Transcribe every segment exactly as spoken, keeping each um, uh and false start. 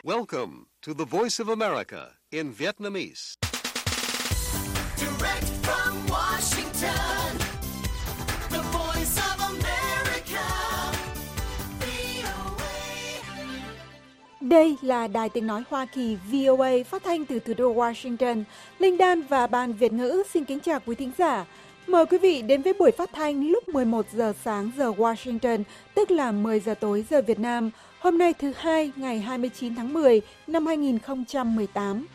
Welcome to the Voice of America in Vietnamese. Direct from Washington, the Voice of America, vê o a. Đây là Đài Tiếng Nói Hoa Kỳ vê o a phát thanh từ thủ đô Washington. Linh Đan và Ban Việt ngữ xin kính chào quý thính giả. Mời quý vị đến với buổi phát thanh lúc mười một giờ sáng giờ Washington, tức là mười giờ tối giờ Việt Nam, hôm nay thứ hai ngày hai mươi chín tháng mười năm hai nghìn không trăm mười tám.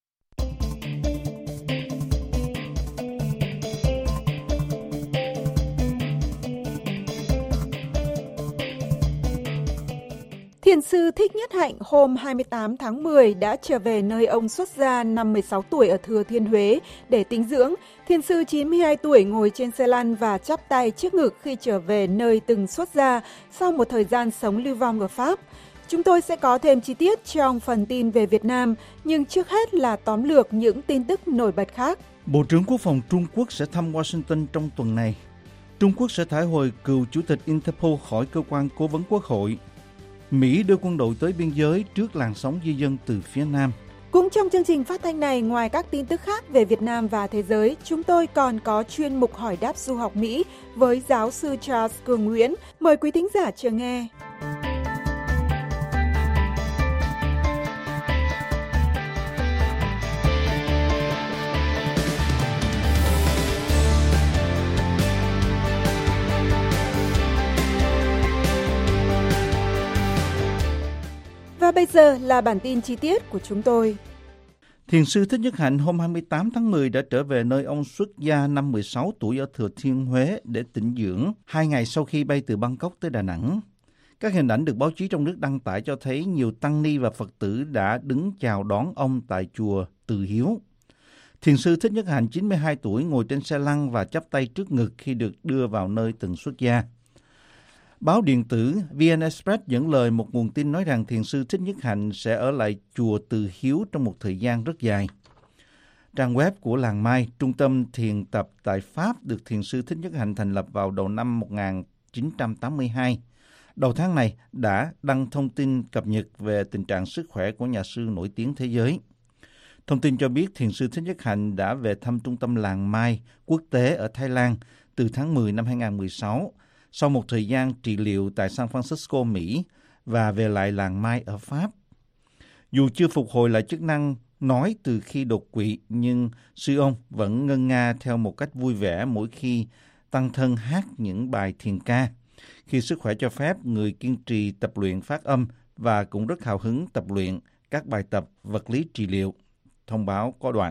Thiền sư Thích Nhất Hạnh hôm hai mươi tám tháng mười đã trở về nơi ông xuất gia năm mười sáu tuổi ở Thừa Thiên Huế để tĩnh dưỡng. Thiền sư chín mươi hai tuổi ngồi trên xe lăn và chắp tay trước ngực khi trở về nơi từng xuất gia sau một thời gian sống lưu vong ở Pháp. Chúng tôi sẽ có thêm chi tiết trong phần tin về Việt Nam, nhưng trước hết là tóm lược những tin tức nổi bật khác. Bộ trưởng Quốc phòng Trung Quốc sẽ thăm Washington trong tuần này. Trung Quốc sẽ thả hồi cựu chủ tịch Interpol khỏi cơ quan cố vấn Quốc hội. Mỹ đưa quân đội tới biên giới trước làn sóng di dân từ phía Nam. Cũng trong chương trình phát thanh này, ngoài các tin tức khác về Việt Nam và thế giới, chúng tôi còn có chuyên mục hỏi đáp du học Mỹ với giáo sư Charles Cường Nguyễn. Mời quý thính giả chờ nghe. Và bây giờ là bản tin chi tiết của chúng tôi. Thiền sư Thích Nhất Hạnh hôm hai mươi tám tháng mười đã trở về nơi ông xuất gia năm mười sáu tuổi ở Thừa Thiên Huế để tĩnh dưỡng, hai ngày sau khi bay từ Bangkok tới Đà Nẵng. Các hình ảnh được báo chí trong nước đăng tải cho thấy nhiều tăng ni và Phật tử đã đứng chào đón ông tại chùa Từ Hiếu. Thiền sư Thích Nhất Hạnh chín mươi hai tuổi ngồi trên xe lăn và chắp tay trước ngực khi được đưa vào nơi từng xuất gia. Báo điện tử vê en Express dẫn lời một nguồn tin nói rằng thiền sư Thích Nhất Hạnh sẽ ở lại chùa Từ Hiếu trong một thời gian rất dài. Trang web của Làng Mai, trung tâm thiền tập tại Pháp, được thiền sư Thích Nhất Hạnh thành lập vào đầu năm một nghìn chín trăm tám mươi hai. Đầu tháng này đã đăng thông tin cập nhật về tình trạng sức khỏe của nhà sư nổi tiếng thế giới. Thông tin cho biết thiền sư Thích Nhất Hạnh đã về thăm trung tâm Làng Mai quốc tế ở Thái Lan từ tháng mười năm hai nghìn không trăm mười sáu, sau một thời gian trị liệu tại San Francisco, Mỹ, và về lại Làng Mai ở Pháp. Dù chưa phục hồi lại chức năng nói từ khi đột quỵ, nhưng sư ông vẫn ngân nga theo một cách vui vẻ mỗi khi tăng thân hát những bài thiền ca. Khi sức khỏe cho phép, người kiên trì tập luyện phát âm và cũng rất hào hứng tập luyện các bài tập vật lý trị liệu. Thông báo có đoạn.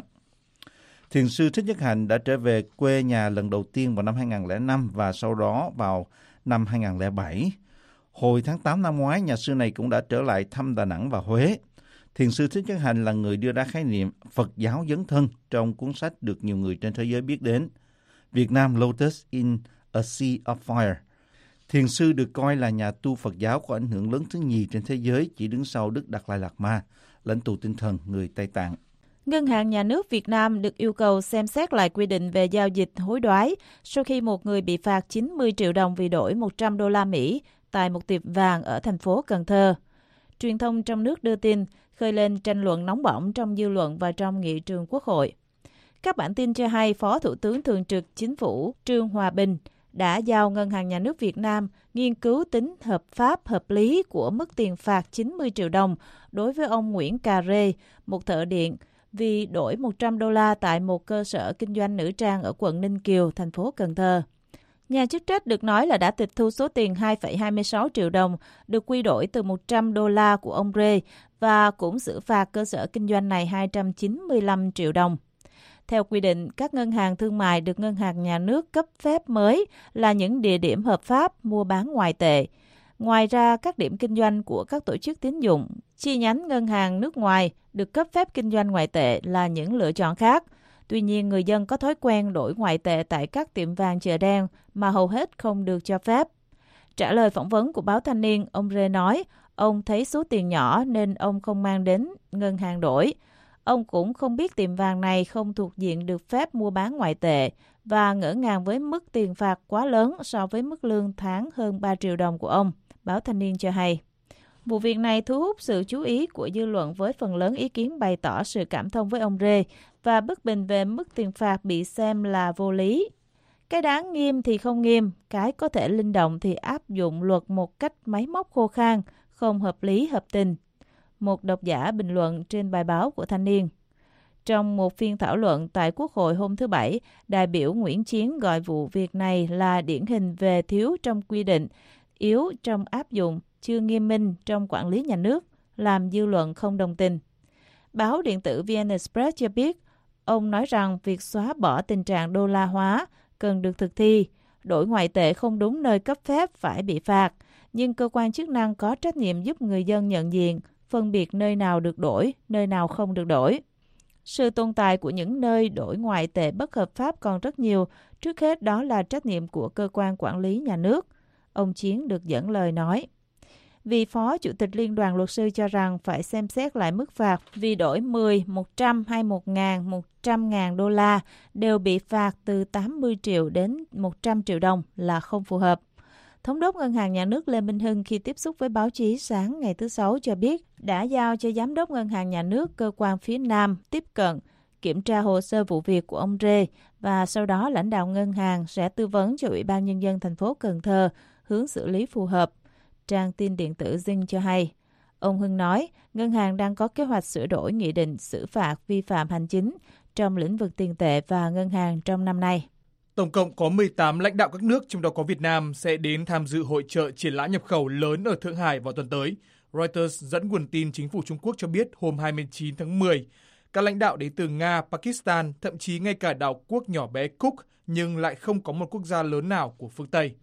Thiền sư Thích Nhất Hạnh đã trở về quê nhà lần đầu tiên vào năm hai nghìn không trăm lẻ năm và sau đó vào năm hai nghìn không trăm lẻ bảy. Hồi tháng tám năm ngoái, nhà sư này cũng đã trở lại thăm Đà Nẵng và Huế. Thiền sư Thích Nhất Hạnh là người đưa ra khái niệm Phật giáo dấn thân trong cuốn sách được nhiều người trên thế giới biết đến, Việt Nam Lotus in a Sea of Fire. Thiền sư được coi là nhà tu Phật giáo có ảnh hưởng lớn thứ nhì trên thế giới, chỉ đứng sau Đức Đạt Lai Lạt Ma, lãnh tụ tinh thần người Tây Tạng. Ngân hàng Nhà nước Việt Nam được yêu cầu xem xét lại quy định về giao dịch hối đoái sau khi một người bị phạt chín mươi triệu đồng vì đổi một trăm đô la Mỹ tại một tiệm vàng ở thành phố Cần Thơ. Truyền thông trong nước đưa tin khơi lên tranh luận nóng bỏng trong dư luận và trong nghị trường Quốc hội. Các bản tin cho hay Phó Thủ tướng Thường trực Chính phủ Trương Hòa Bình đã giao Ngân hàng Nhà nước Việt Nam nghiên cứu tính hợp pháp hợp lý của mức tiền phạt chín mươi triệu đồng đối với ông Nguyễn Cà Rê, một thợ điện, vì đổi một trăm đô la tại một cơ sở kinh doanh nữ trang ở quận Ninh Kiều, thành phố Cần Thơ. Nhà chức trách được nói là đã tịch thu số tiền hai phẩy hai mươi sáu triệu đồng được quy đổi từ một trăm đô la của ông Rê và cũng xử phạt cơ sở kinh doanh này hai trăm chín mươi lăm triệu đồng. Theo quy định, các ngân hàng thương mại được Ngân hàng Nhà nước cấp phép mới là những địa điểm hợp pháp mua bán ngoại tệ. Ngoài ra, các điểm kinh doanh của các tổ chức tín dụng, chi nhánh ngân hàng nước ngoài được cấp phép kinh doanh ngoại tệ là những lựa chọn khác. Tuy nhiên, người dân có thói quen đổi ngoại tệ tại các tiệm vàng chợ đen mà hầu hết không được cho phép. Trả lời phỏng vấn của báo Thanh niên, ông Rê nói ông thấy số tiền nhỏ nên ông không mang đến ngân hàng đổi. Ông cũng không biết tiệm vàng này không thuộc diện được phép mua bán ngoại tệ và ngỡ ngàng với mức tiền phạt quá lớn so với mức lương tháng hơn ba triệu đồng của ông, báo Thanh niên cho hay. Vụ việc này thu hút sự chú ý của dư luận với phần lớn ý kiến bày tỏ sự cảm thông với ông Rê và bất bình về mức tiền phạt bị xem là vô lý. Cái đáng nghiêm thì không nghiêm, cái có thể linh động thì áp dụng luật một cách máy móc khô khan, không hợp lý hợp tình. Một độc giả bình luận trên bài báo của Thanh niên. Trong một phiên thảo luận tại Quốc hội hôm thứ Bảy, đại biểu Nguyễn Chiến gọi vụ việc này là điển hình về thiếu trong quy định, yếu trong áp dụng, chưa nghiêm minh trong quản lý nhà nước, làm dư luận không đồng tình. Báo điện tử vê en Express cho biết, ông nói rằng việc xóa bỏ tình trạng đô la hóa cần được thực thi, đổi ngoại tệ không đúng nơi cấp phép phải bị phạt, nhưng cơ quan chức năng có trách nhiệm giúp người dân nhận diện, phân biệt nơi nào được đổi, nơi nào không được đổi. Sự tồn tại của những nơi đổi ngoại tệ bất hợp pháp còn rất nhiều, trước hết đó là trách nhiệm của cơ quan quản lý nhà nước. Ông Chiến được dẫn lời nói. Vị Phó Chủ tịch Liên đoàn Luật sư cho rằng phải xem xét lại mức phạt vì đổi mười, một trăm hay một nghìn, một trăm ngàn đô la đều bị phạt từ tám mươi triệu đến một trăm triệu đồng là không phù hợp. Thống đốc Ngân hàng Nhà nước Lê Minh Hưng khi tiếp xúc với báo chí sáng ngày thứ Sáu cho biết đã giao cho Giám đốc Ngân hàng Nhà nước cơ quan phía Nam tiếp cận, kiểm tra hồ sơ vụ việc của ông Rê và sau đó lãnh đạo ngân hàng sẽ tư vấn cho Ủy ban Nhân dân thành phố Cần Thơ hướng xử lý phù hợp. Trang tin điện tử Zing cho hay. Ông Hưng nói, ngân hàng đang có kế hoạch sửa đổi nghị định xử phạt vi phạm hành chính trong lĩnh vực tiền tệ và ngân hàng trong năm nay. Tổng cộng có mười tám lãnh đạo các nước, trong đó có Việt Nam, sẽ đến tham dự hội chợ triển lãm nhập khẩu lớn ở Thượng Hải vào tuần tới. Reuters dẫn nguồn tin chính phủ Trung Quốc cho biết hôm hai mươi chín tháng mười, các lãnh đạo đến từ Nga, Pakistan, thậm chí ngay cả đảo quốc nhỏ bé Cook, nhưng lại không có một quốc gia lớn nào của phương Tây.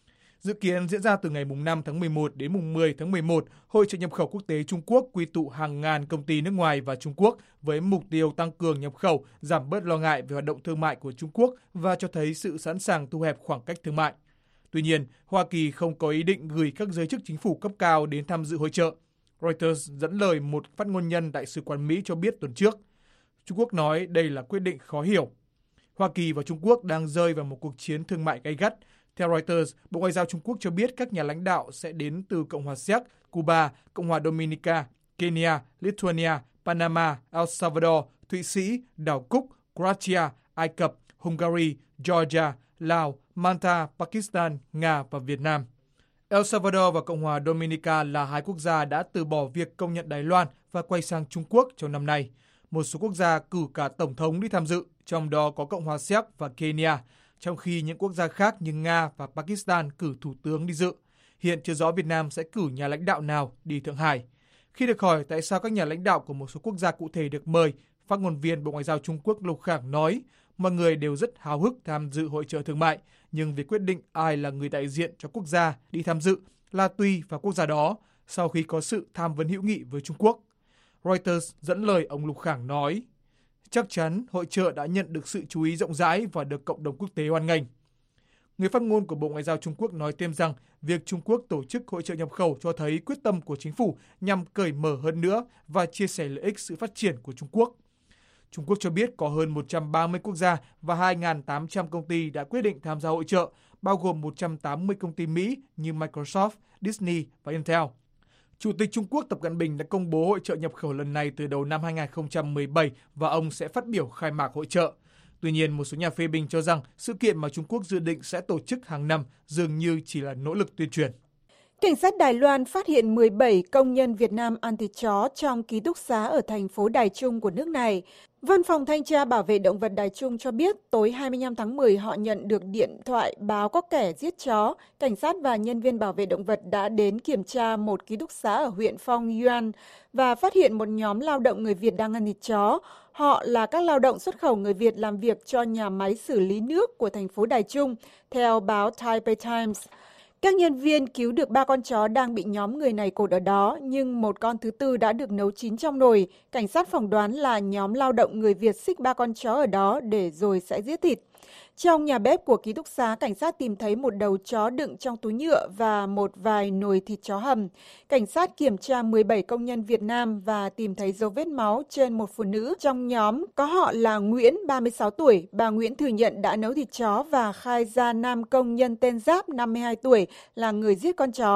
Dự kiến diễn ra từ ngày năm tháng mười một đến mùng mười tháng mười một, Hội chợ nhập khẩu quốc tế Trung Quốc quy tụ hàng ngàn công ty nước ngoài và Trung Quốc với mục tiêu tăng cường nhập khẩu, giảm bớt lo ngại về hoạt động thương mại của Trung Quốc và cho thấy sự sẵn sàng thu hẹp khoảng cách thương mại. Tuy nhiên, Hoa Kỳ không có ý định gửi các giới chức chính phủ cấp cao đến tham dự hội chợ. Reuters dẫn lời một phát ngôn nhân Đại sứ quán Mỹ cho biết tuần trước. Trung Quốc nói đây là quyết định khó hiểu. Hoa Kỳ và Trung Quốc đang rơi vào một cuộc chiến thương mại gay gắt. Theo Reuters, Bộ Ngoại giao Trung Quốc cho biết các nhà lãnh đạo sẽ đến từ Cộng hòa Séc, Cuba, Cộng hòa Dominica, Kenya, Lithuania, Panama, El Salvador, Thụy Sĩ, đảo Cook, Croatia, Ai Cập, Hungary, Georgia, Lào, Malta, Pakistan, Nga và Việt Nam. El Salvador và Cộng hòa Dominica là hai quốc gia đã từ bỏ việc công nhận Đài Loan và quay sang Trung Quốc trong năm nay. Một số quốc gia cử cả Tổng thống đi tham dự, trong đó có Cộng hòa Séc và Kenya, trong khi những quốc gia khác như Nga và Pakistan cử thủ tướng đi dự. Hiện chưa rõ Việt Nam sẽ cử nhà lãnh đạo nào đi Thượng Hải. Khi được hỏi tại sao các nhà lãnh đạo của một số quốc gia cụ thể được mời, phát ngôn viên Bộ Ngoại giao Trung Quốc Lục Khảng nói, mọi người đều rất háo hức tham dự hội chợ thương mại, nhưng việc quyết định ai là người đại diện cho quốc gia đi tham dự là tùy vào quốc gia đó, sau khi có sự tham vấn hữu nghị với Trung Quốc. Reuters dẫn lời ông Lục Khảng nói, chắc chắn hội chợ đã nhận được sự chú ý rộng rãi và được cộng đồng quốc tế hoan nghênh. Người phát ngôn của Bộ Ngoại giao Trung Quốc nói thêm rằng việc Trung Quốc tổ chức hội chợ nhập khẩu cho thấy quyết tâm của chính phủ nhằm cởi mở hơn nữa và chia sẻ lợi ích sự phát triển của Trung Quốc. Trung Quốc cho biết có hơn một trăm ba mươi quốc gia và hai nghìn tám trăm công ty đã quyết định tham gia hội chợ, bao gồm một trăm tám mươi công ty Mỹ như Microsoft, Disney và Intel. Chủ tịch Trung Quốc Tập Cận Bình đã công bố hội chợ nhập khẩu lần này từ đầu năm hai nghìn không trăm mười bảy và ông sẽ phát biểu khai mạc hội chợ. Tuy nhiên, một số nhà phê bình cho rằng sự kiện mà Trung Quốc dự định sẽ tổ chức hàng năm dường như chỉ là nỗ lực tuyên truyền. Cảnh sát Đài Loan phát hiện mười bảy công nhân Việt Nam ăn thịt chó trong ký túc xá ở thành phố Đài Trung của nước này. Văn phòng Thanh tra Bảo vệ Động vật Đài Trung cho biết tối hai mươi lăm tháng mười họ nhận được điện thoại báo có kẻ giết chó. Cảnh sát và nhân viên bảo vệ động vật đã đến kiểm tra một ký túc xá ở huyện Phong Yuan và phát hiện một nhóm lao động người Việt đang ăn thịt chó. Họ là các lao động xuất khẩu người Việt làm việc cho nhà máy xử lý nước của thành phố Đài Trung, theo báo Taipei Times. Các nhân viên cứu được ba con chó đang bị nhóm người này cột ở đó, nhưng một con thứ tư đã được nấu chín trong nồi. Cảnh sát phỏng đoán là nhóm lao động người Việt xích ba con chó ở đó để rồi sẽ giết thịt. Trong nhà bếp của ký túc xá, cảnh sát tìm thấy một đầu chó đựng trong túi nhựa và một vài nồi thịt chó hầm. Cảnh sát kiểm tra mười bảy công nhân Việt Nam và tìm thấy dấu vết máu trên một phụ nữ trong nhóm, có họ là Nguyễn, ba mươi sáu tuổi. Bà Nguyễn thừa nhận đã nấu thịt chó và khai ra nam công nhân tên Giáp, năm mươi hai tuổi, là người giết con chó.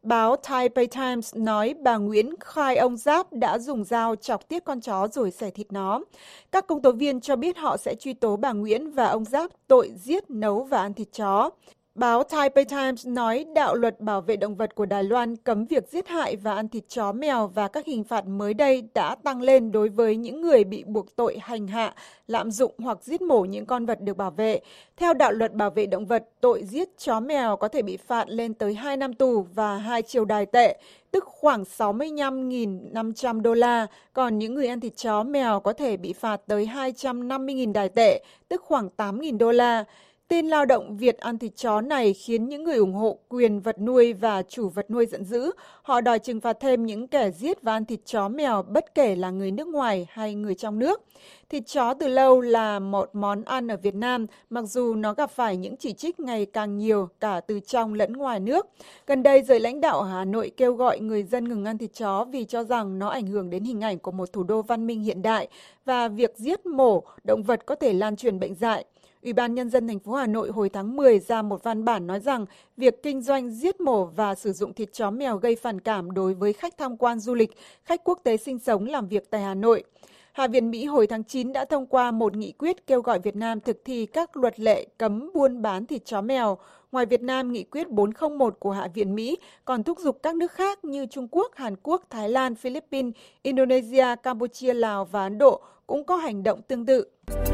Báo Taipei Times nói bà Nguyễn khai ông Giáp đã dùng dao chọc tiết con chó rồi xẻ thịt nó. Các công tố viên cho biết họ sẽ truy tố bà Nguyễn và ông Giáp tội giết, nấu và ăn thịt chó. Báo Taipei Times nói đạo luật bảo vệ động vật của Đài Loan cấm việc giết hại và ăn thịt chó mèo và các hình phạt mới đây đã tăng lên đối với những người bị buộc tội hành hạ, lạm dụng hoặc giết mổ những con vật được bảo vệ. Theo đạo luật bảo vệ động vật, tội giết chó mèo có thể bị phạt lên tới hai năm tù và hai triệu đài tệ, tức khoảng sáu mươi lăm nghìn năm trăm đô la, còn những người ăn thịt chó mèo có thể bị phạt tới hai trăm năm mươi nghìn đài tệ, tức khoảng tám nghìn đô la. Tên lao động Việt ăn thịt chó này khiến những người ủng hộ quyền vật nuôi và chủ vật nuôi giận dữ. Họ đòi trừng phạt thêm những kẻ giết và ăn thịt chó mèo bất kể là người nước ngoài hay người trong nước. Thịt chó từ lâu là một món ăn ở Việt Nam, mặc dù nó gặp phải những chỉ trích ngày càng nhiều cả từ trong lẫn ngoài nước. Gần đây, giới lãnh đạo ở Hà Nội kêu gọi người dân ngừng ăn thịt chó vì cho rằng nó ảnh hưởng đến hình ảnh của một thủ đô văn minh hiện đại và việc giết mổ động vật có thể lan truyền bệnh dại. Ủy ban Nhân dân thành phố Hà Nội hồi tháng mười ra một văn bản nói rằng việc kinh doanh giết mổ và sử dụng thịt chó mèo gây phản cảm đối với khách tham quan du lịch, khách quốc tế sinh sống làm việc tại Hà Nội. Hạ viện Mỹ hồi tháng chín đã thông qua một nghị quyết kêu gọi Việt Nam thực thi các luật lệ cấm buôn bán thịt chó mèo. Ngoài Việt Nam, nghị quyết bốn không một của Hạ viện Mỹ còn thúc giục các nước khác như Trung Quốc, Hàn Quốc, Thái Lan, Philippines, Indonesia, Campuchia, Lào và Ấn Độ cũng có hành động tương tự.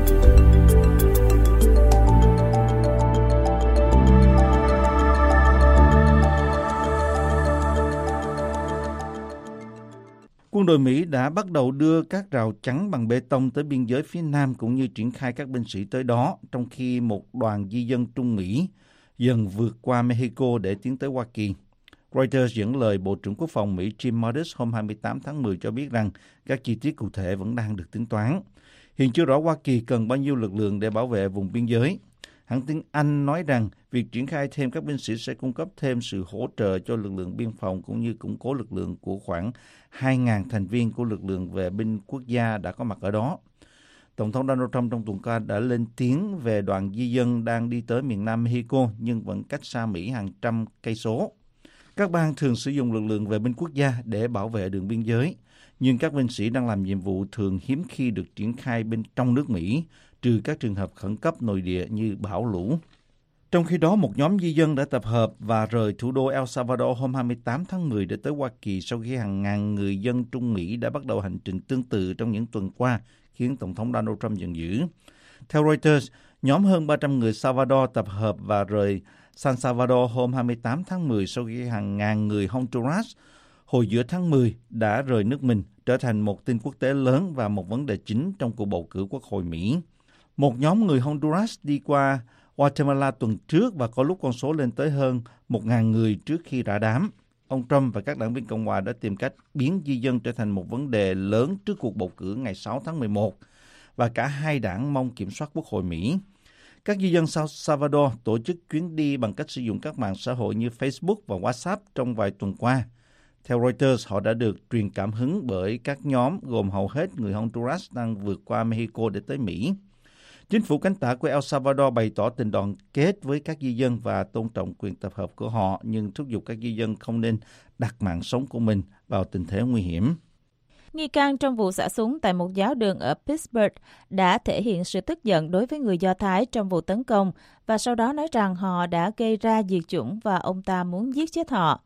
Quân đội Mỹ đã bắt đầu đưa các rào chắn bằng bê tông tới biên giới phía Nam cũng như triển khai các binh sĩ tới đó, trong khi một đoàn di dân Trung Mỹ dần vượt qua Mexico để tiến tới Hoa Kỳ. Reuters dẫn lời Bộ trưởng Quốc phòng Mỹ Jim Mattis hôm hai mươi tám tháng mười cho biết rằng các chi tiết cụ thể vẫn đang được tính toán. Hiện chưa rõ Hoa Kỳ cần bao nhiêu lực lượng để bảo vệ vùng biên giới. Hãng tin Anh nói rằng việc triển khai thêm các binh sĩ sẽ cung cấp thêm sự hỗ trợ cho lực lượng biên phòng cũng như củng cố lực lượng của khoảng hai nghìn thành viên của lực lượng vệ binh quốc gia đã có mặt ở đó. Tổng thống Donald Trump trong tuần qua đã lên tiếng về đoàn di dân đang đi tới miền Nam Mexico nhưng vẫn cách xa Mỹ hàng trăm cây số. Các bang thường sử dụng lực lượng vệ binh quốc gia để bảo vệ đường biên giới, nhưng các binh sĩ đang làm nhiệm vụ thường hiếm khi được triển khai bên trong nước Mỹ, trừ các trường hợp khẩn cấp nội địa như bão lũ. Trong khi đó, một nhóm di dân đã tập hợp và rời thủ đô El Salvador hôm hai mươi tám tháng mười để tới Hoa Kỳ sau khi hàng ngàn người dân Trung Mỹ đã bắt đầu hành trình tương tự trong những tuần qua, khiến Tổng thống Donald Trump giận dữ. Theo Reuters, nhóm hơn ba trăm người Salvador tập hợp và rời San Salvador hôm hai mươi tám tháng mười sau khi hàng ngàn người Honduras hồi giữa tháng mười đã rời nước mình, trở thành một tin quốc tế lớn và một vấn đề chính trong cuộc bầu cử Quốc hội Mỹ. Một nhóm người Honduras đi qua Guatemala tuần trước và có lúc con số lên tới hơn một nghìn người trước khi rã đám. Ông Trump và các đảng viên Cộng hòa đã tìm cách biến di dân trở thành một vấn đề lớn trước cuộc bầu cử ngày sáu tháng mười một và cả hai đảng mong kiểm soát Quốc hội Mỹ. Các di dân San Salvador tổ chức chuyến đi bằng cách sử dụng các mạng xã hội như Facebook và WhatsApp trong vài tuần qua. Theo Reuters, họ đã được truyền cảm hứng bởi các nhóm gồm hầu hết người Honduras đang vượt qua Mexico để tới Mỹ. Chính phủ cánh tả của El Salvador bày tỏ tình đoàn kết với các di dân và tôn trọng quyền tập hợp của họ, nhưng thúc giục các di dân không nên đặt mạng sống của mình vào tình thế nguy hiểm. Nghi can trong vụ xả súng tại một giáo đường ở Pittsburgh đã thể hiện sự tức giận đối với người Do Thái trong vụ tấn công và sau đó nói rằng họ đã gây ra diệt chủng và ông ta muốn giết chết họ.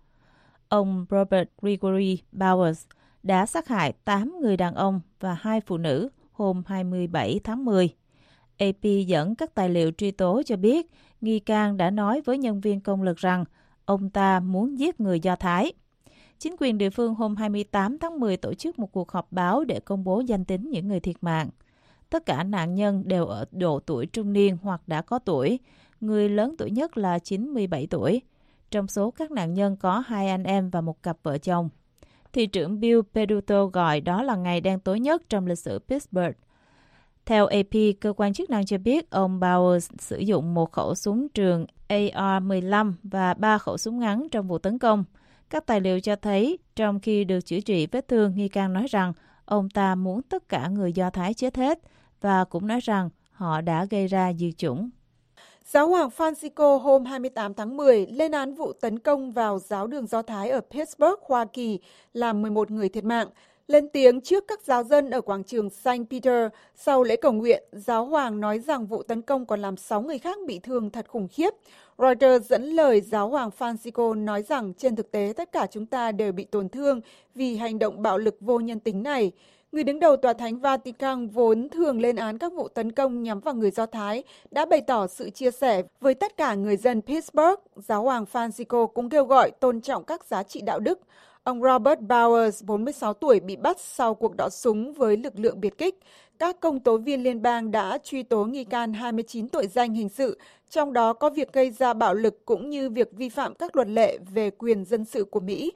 Ông Robert Gregory Bowers đã sát hại tám người đàn ông và hai phụ nữ hôm hai mươi bảy tháng mười. a pê dẫn các tài liệu truy tố cho biết nghi can đã nói với nhân viên công lực rằng ông ta muốn giết người Do Thái. Chính quyền địa phương hôm hai mươi tám tháng mười tổ chức một cuộc họp báo để công bố danh tính những người thiệt mạng. Tất cả nạn nhân đều ở độ tuổi trung niên hoặc đã có tuổi, người lớn tuổi nhất là chín mươi bảy tuổi. Trong số các nạn nhân có hai anh em và một cặp vợ chồng. Thị trưởng Bill Peduto gọi đó là ngày đen tối nhất trong lịch sử Pittsburgh. Theo a pê, cơ quan chức năng cho biết ông Bowers sử dụng một khẩu súng trường A R mười lăm và ba khẩu súng ngắn trong vụ tấn công. Các tài liệu cho thấy, trong khi được chữa trị vết thương, nghi can nói rằng ông ta muốn tất cả người Do Thái chết hết và cũng nói rằng họ đã gây ra diệt chủng. Giáo hoàng Francisco hôm hai mươi tám tháng mười lên án vụ tấn công vào giáo đường Do Thái ở Pittsburgh, Hoa Kỳ, làm mười một người thiệt mạng. Lên tiếng trước các giáo dân ở quảng trường Saint Peter sau lễ cầu nguyện, giáo hoàng nói rằng vụ tấn công còn làm sáu người khác bị thương thật khủng khiếp. Reuters dẫn lời giáo hoàng Francisco nói rằng trên thực tế tất cả chúng ta đều bị tổn thương vì hành động bạo lực vô nhân tính này. Người đứng đầu Tòa Thánh Vatican vốn thường lên án các vụ tấn công nhắm vào người Do Thái đã bày tỏ sự chia sẻ với tất cả người dân Pittsburgh. Giáo hoàng Francisco cũng kêu gọi tôn trọng các giá trị đạo đức. Ông Robert Bowers, bốn mươi sáu tuổi, bị bắt sau cuộc đọ súng với lực lượng biệt kích. Các công tố viên liên bang đã truy tố nghi can hai mươi chín tội danh hình sự, trong đó có việc gây ra bạo lực cũng như việc vi phạm các luật lệ về quyền dân sự của Mỹ.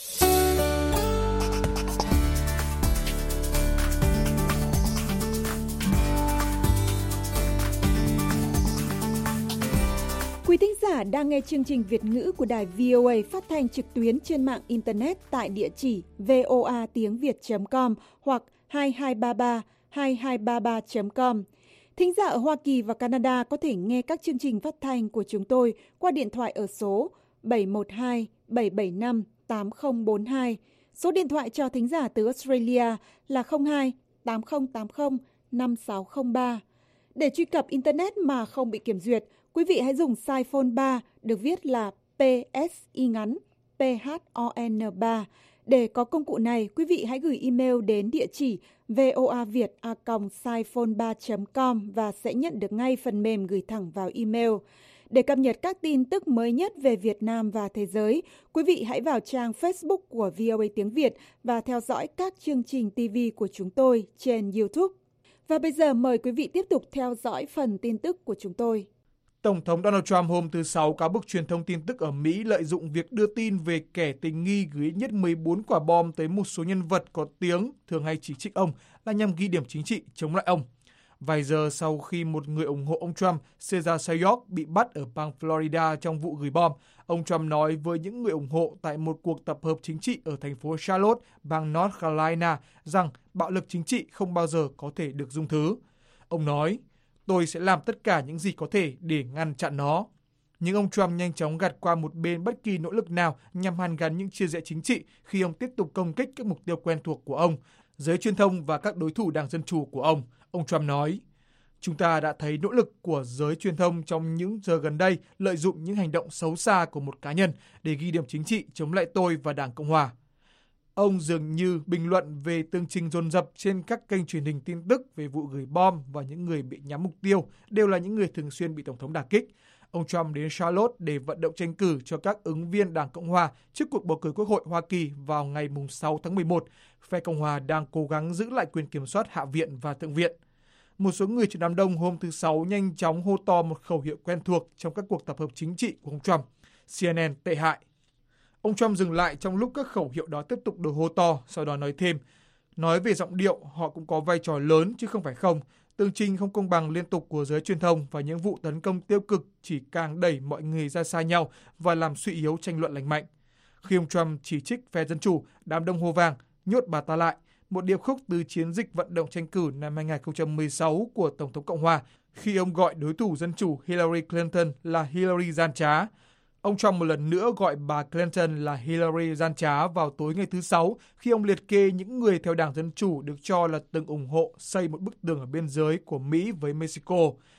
Quý thính giả đang nghe chương trình Việt ngữ của đài vê o a phát thanh trực tuyến trên mạng Internet tại địa chỉ voa tiếng việt chấm com hoặc hai hai ba ba hai hai ba ba chấm com. Thính giả ở Hoa Kỳ và Canada có thể nghe các chương trình phát thanh của chúng tôi qua điện thoại ở số bảy một hai bảy bảy năm tám không bốn hai. Số điện thoại cho thính giả từ Australia là không hai tám không tám không năm sáu không ba. Để truy cập Internet mà không bị kiểm duyệt, quý vị hãy dùng size phone ba được viết là pê ét y ngắn pê hát o en ba. Để có công cụ này, quý vị hãy gửi email đến địa chỉ voaviet a còng size phone ba chấm com và sẽ nhận được ngay phần mềm gửi thẳng vào email. Để cập nhật các tin tức mới nhất về Việt Nam và thế giới, quý vị hãy vào trang Facebook của vê o a tiếng Việt và theo dõi các chương trình ti vi của chúng tôi trên YouTube. Và bây giờ mời quý vị tiếp tục theo dõi phần tin tức của chúng tôi. Tổng thống Donald Trump hôm thứ Sáu cáo buộc truyền thông tin tức ở Mỹ lợi dụng việc đưa tin về kẻ tình nghi gửi ít nhất mười bốn quả bom tới một số nhân vật có tiếng thường hay chỉ trích ông là nhằm ghi điểm chính trị chống lại ông. Vài giờ sau khi một người ủng hộ ông Trump, Cesar Sayoc, bị bắt ở bang Florida trong vụ gửi bom, ông Trump nói với những người ủng hộ tại một cuộc tập hợp chính trị ở thành phố Charlotte, bang North Carolina rằng bạo lực chính trị không bao giờ có thể được dung thứ. Ông nói, tôi sẽ làm tất cả những gì có thể để ngăn chặn nó. Nhưng ông Trump nhanh chóng gạt qua một bên bất kỳ nỗ lực nào nhằm hàn gắn những chia rẽ chính trị khi ông tiếp tục công kích các mục tiêu quen thuộc của ông, giới truyền thông và các đối thủ Đảng Dân Chủ của ông. Ông Trump nói, chúng ta đã thấy nỗ lực của giới truyền thông trong những giờ gần đây lợi dụng những hành động xấu xa của một cá nhân để ghi điểm chính trị chống lại tôi và Đảng Cộng Hòa. Ông dường như bình luận về tường trình dồn dập trên các kênh truyền hình tin tức về vụ gửi bom và những người bị nhắm mục tiêu đều là những người thường xuyên bị Tổng thống đả kích. Ông Trump đến Charlotte để vận động tranh cử cho các ứng viên Đảng Cộng Hòa trước cuộc bầu cử Quốc hội Hoa Kỳ vào ngày sáu tháng mười một. Phe Cộng Hòa đang cố gắng giữ lại quyền kiểm soát Hạ viện và Thượng viện. Một số người trong đám đông hôm thứ Sáu nhanh chóng hô to một khẩu hiệu quen thuộc trong các cuộc tập hợp chính trị của ông Trump. xê en en tệ hại. Ông Trump dừng lại trong lúc các khẩu hiệu đó tiếp tục được hô to, sau đó nói thêm, nói về giọng điệu, họ cũng có vai trò lớn chứ không phải không. Tường trình không công bằng liên tục của giới truyền thông và những vụ tấn công tiêu cực chỉ càng đẩy mọi người ra xa nhau và làm suy yếu tranh luận lành mạnh. Khi ông Trump chỉ trích phe Dân Chủ, đám đông hô vang, nhốt bà ta lại, một điệp khúc từ chiến dịch vận động tranh cử năm hai không một sáu của Tổng thống Cộng Hòa, khi ông gọi đối thủ Dân Chủ Hillary Clinton là Hillary gian trá. Ông Trump một lần nữa gọi bà Clinton là Hillary gian trá vào tối ngày thứ Sáu khi ông liệt kê những người theo Đảng Dân Chủ được cho là từng ủng hộ xây một bức tường ở biên giới của Mỹ với Mexico.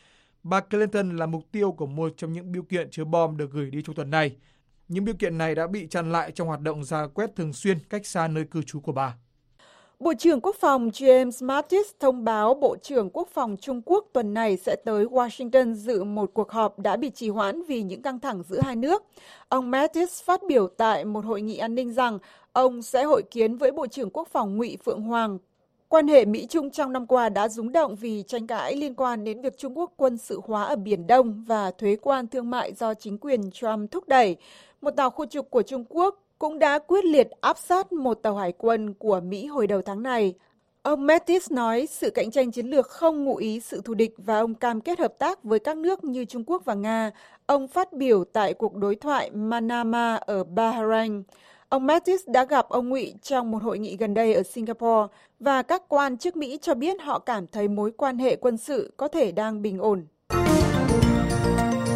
Bà Clinton là mục tiêu của một trong những bưu kiện chứa bom được gửi đi trong tuần này. Những bưu kiện này đã bị chặn lại trong hoạt động rà quét thường xuyên cách xa nơi cư trú của bà. Bộ trưởng Quốc phòng James Mattis thông báo Bộ trưởng Quốc phòng Trung Quốc tuần này sẽ tới Washington dự một cuộc họp đã bị trì hoãn vì những căng thẳng giữa hai nước. Ông Mattis phát biểu tại một hội nghị an ninh rằng ông sẽ hội kiến với Bộ trưởng Quốc phòng Ngụy Phượng Hoàng. Quan hệ Mỹ-Trung trong năm qua đã rúng động vì tranh cãi liên quan đến việc Trung Quốc quân sự hóa ở Biển Đông và thuế quan thương mại do chính quyền Trump thúc đẩy. Một tàu khu trục của Trung Quốc cũng đã quyết liệt áp sát một tàu hải quân của Mỹ hồi đầu tháng này. Ông Mattis nói sự cạnh tranh chiến lược không ngụ ý sự thù địch và ông cam kết hợp tác với các nước như Trung Quốc và Nga. Ông phát biểu tại cuộc đối thoại Manama ở Bahrain. Ông Mattis đã gặp ông Ngụy trong một hội nghị gần đây ở Singapore và các quan chức Mỹ cho biết họ cảm thấy mối quan hệ quân sự có thể đang bình ổn.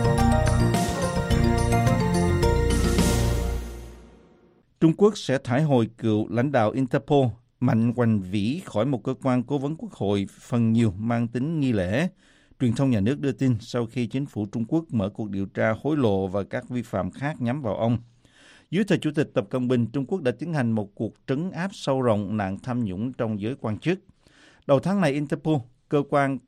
Trung Quốc sẽ thải hồi cựu lãnh đạo Interpol Mạnh Hoành Vĩ khỏi một cơ quan cố vấn quốc hội phần nhiều mang tính nghi lễ. Truyền thông nhà nước đưa tin sau khi chính phủ Trung Quốc mở cuộc điều tra hối lộ và các vi phạm khác nhắm vào ông. Dưới thời Chủ tịch Tập Cận Bình, Trung Quốc đã tiến hành một cuộc trấn áp sâu rộng nạn tham nhũng trong giới quan chức. Đầu tháng này, Interpol, cơ quan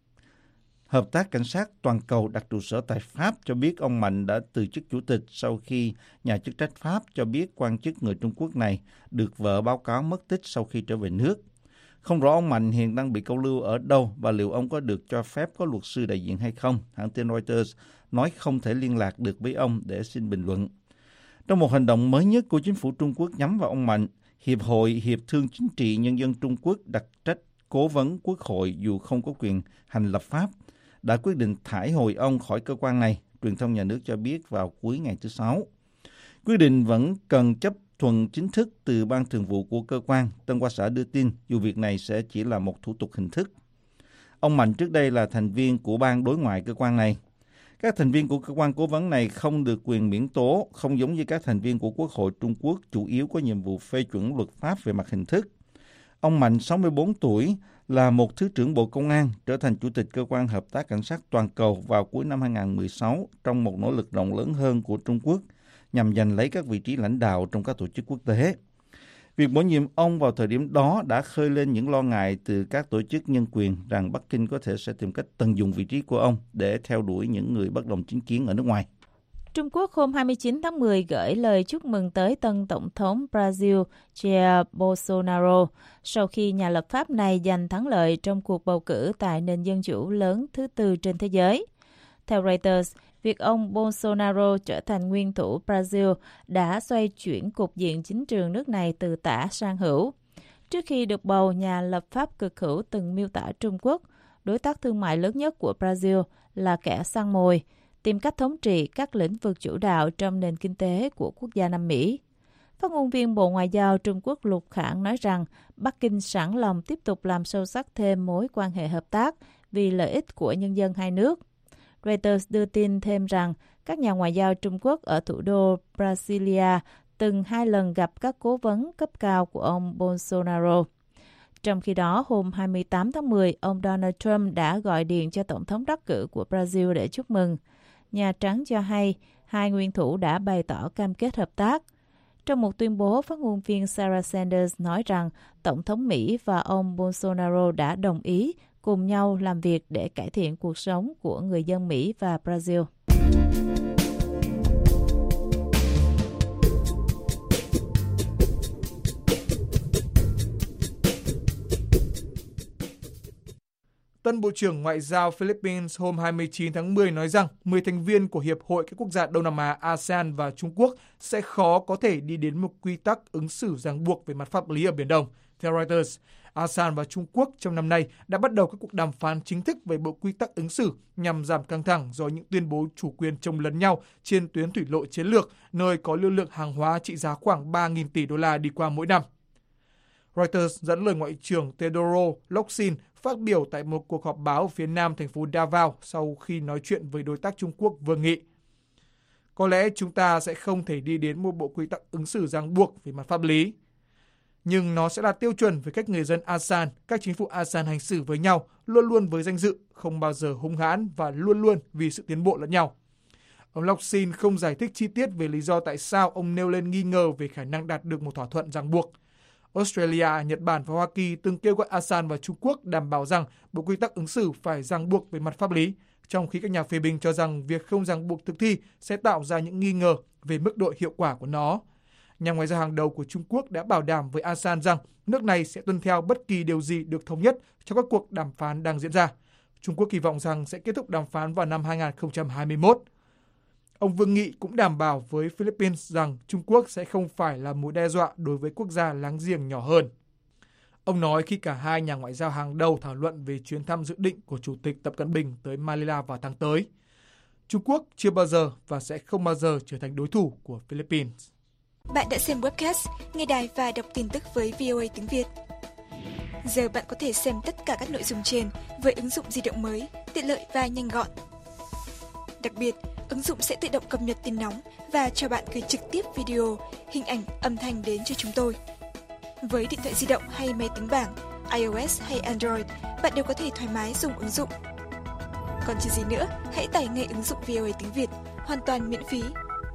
hợp tác cảnh sát toàn cầu đặt trụ sở tại Pháp, cho biết ông Mạnh đã từ chức chủ tịch sau khi nhà chức trách Pháp cho biết quan chức người Trung Quốc này được vợ báo cáo mất tích sau khi trở về nước. Không rõ ông Mạnh hiện đang bị câu lưu ở đâu và liệu ông có được cho phép có luật sư đại diện hay không. Hãng tin Reuters nói không thể liên lạc được với ông để xin bình luận. Trong một hành động mới nhất của chính phủ Trung Quốc nhắm vào ông Mạnh, Hiệp hội Hiệp thương Chính trị Nhân dân Trung Quốc đặc trách cố vấn quốc hội dù không có quyền hành lập pháp, đã quyết định thải hồi ông khỏi cơ quan này, truyền thông nhà nước cho biết vào cuối ngày thứ Sáu. Quyết định vẫn cần chấp thuận chính thức từ Ban Thường vụ của cơ quan, Tân Hoa Xã đưa tin, dù việc này sẽ chỉ là một thủ tục hình thức. Ông Mạnh trước đây là thành viên của ban đối ngoại cơ quan này. Các thành viên của cơ quan cố vấn này không được quyền miễn tố, không giống như các thành viên của Quốc hội Trung Quốc chủ yếu có nhiệm vụ phê chuẩn luật pháp về mặt hình thức. Ông Mạnh, sáu mươi bốn tuổi, là một Thứ trưởng Bộ Công an, trở thành Chủ tịch Cơ quan Hợp tác Cảnh sát Toàn cầu vào cuối năm hai không một sáu trong một nỗ lực rộng lớn hơn của Trung Quốc nhằm giành lấy các vị trí lãnh đạo trong các tổ chức quốc tế. Việc bổ nhiệm ông vào thời điểm đó đã khơi lên những lo ngại từ các tổ chức nhân quyền rằng Bắc Kinh có thể sẽ tìm cách tận dụng vị trí của ông để theo đuổi những người bất đồng chính kiến ở nước ngoài. Trung Quốc hôm hai mươi chín tháng mười gửi lời chúc mừng tới tân Tổng thống Brazil Jair Bolsonaro sau khi nhà lập pháp này giành thắng lợi trong cuộc bầu cử tại nền dân chủ lớn thứ tư trên thế giới. Theo Reuters, việc ông Bolsonaro trở thành nguyên thủ Brazil đã xoay chuyển cục diện chính trường nước này từ tả sang hữu. Trước khi được bầu, nhà lập pháp cực hữu từng miêu tả Trung Quốc, đối tác thương mại lớn nhất của Brazil, là kẻ săn mồi, tìm cách thống trị các lĩnh vực chủ đạo trong nền kinh tế của quốc gia Nam Mỹ. Phát ngôn viên Bộ Ngoại giao Trung Quốc Lục Khảng nói rằng Bắc Kinh sẵn lòng tiếp tục làm sâu sắc thêm mối quan hệ hợp tác vì lợi ích của nhân dân hai nước. Reuters đưa tin thêm rằng các nhà ngoại giao Trung Quốc ở thủ đô Brasilia từng hai lần gặp các cố vấn cấp cao của ông Bolsonaro. Trong khi đó, hôm hai mươi tám tháng mười, ông Donald Trump đã gọi điện cho Tổng thống đắc cử của Brazil để chúc mừng. Nhà Trắng cho hay hai nguyên thủ đã bày tỏ cam kết hợp tác. Trong một tuyên bố, phát ngôn viên Sarah Sanders nói rằng Tổng thống Mỹ và ông Bolsonaro đã đồng ý cùng nhau làm việc để cải thiện cuộc sống của người dân Mỹ và Brazil. Tân Bộ trưởng Ngoại giao Philippines hôm hai mươi chín tháng mười nói rằng mười thành viên của Hiệp hội các quốc gia Đông Nam Á a sê an và Trung Quốc sẽ khó có thể đi đến một quy tắc ứng xử ràng buộc về mặt pháp lý ở Biển Đông. Theo Reuters, a sê an và Trung Quốc trong năm nay đã bắt đầu các cuộc đàm phán chính thức về bộ quy tắc ứng xử nhằm giảm căng thẳng do những tuyên bố chủ quyền chồng lấn nhau trên tuyến thủy lộ chiến lược, nơi có lưu lượng hàng hóa trị giá khoảng ba nghìn tỷ đô la đi qua mỗi năm. Reuters dẫn lời Ngoại trưởng Teodoro Locsin phát biểu tại một cuộc họp báo ở phía nam thành phố Davao sau khi nói chuyện với đối tác Trung Quốc Vương Nghị. Có lẽ chúng ta sẽ không thể đi đến một bộ quy tắc ứng xử ràng buộc về mặt pháp lý, nhưng nó sẽ là tiêu chuẩn về cách người dân a sê an, các chính phủ a sê an hành xử với nhau, luôn luôn với danh dự, không bao giờ hung hãn và luôn luôn vì sự tiến bộ lẫn nhau. Ông Locsin không giải thích chi tiết về lý do tại sao ông nêu lên nghi ngờ về khả năng đạt được một thỏa thuận ràng buộc. Australia, Nhật Bản và Hoa Kỳ từng kêu gọi a sê an và Trung Quốc đảm bảo rằng bộ quy tắc ứng xử phải ràng buộc về mặt pháp lý, trong khi các nhà phê bình cho rằng việc không ràng buộc thực thi sẽ tạo ra những nghi ngờ về mức độ hiệu quả của nó. Nhà ngoại giao hàng đầu của Trung Quốc đã bảo đảm với a sê an rằng nước này sẽ tuân theo bất kỳ điều gì được thống nhất trong các cuộc đàm phán đang diễn ra. Trung Quốc kỳ vọng rằng sẽ kết thúc đàm phán vào năm hai không hai mốt. Ông Vương Nghị cũng đảm bảo với Philippines rằng Trung Quốc sẽ không phải là mối đe dọa đối với quốc gia láng giềng nhỏ hơn. Ông nói khi cả hai nhà ngoại giao hàng đầu thảo luận về chuyến thăm dự định của Chủ tịch Tập Cận Bình tới Manila vào tháng tới. Trung Quốc chưa bao giờ và sẽ không bao giờ trở thành đối thủ của Philippines. Bạn đã xem webcast, nghe đài và đọc tin tức với vê o a tiếng Việt. Giờ bạn có thể xem tất cả các nội dung trên với ứng dụng di động mới, tiện lợi và nhanh gọn. Đặc biệt, Ứng dụng sẽ tự động cập nhật tin nóng và cho bạn gửi trực tiếp video, hình ảnh, âm thanh đến cho chúng tôi. Với điện thoại di động hay máy tính bảng, iOS hay Android, bạn đều có thể thoải mái dùng ứng dụng. Còn chờ gì nữa, hãy tải ngay ứng dụng vê o a tiếng Việt, hoàn toàn miễn phí.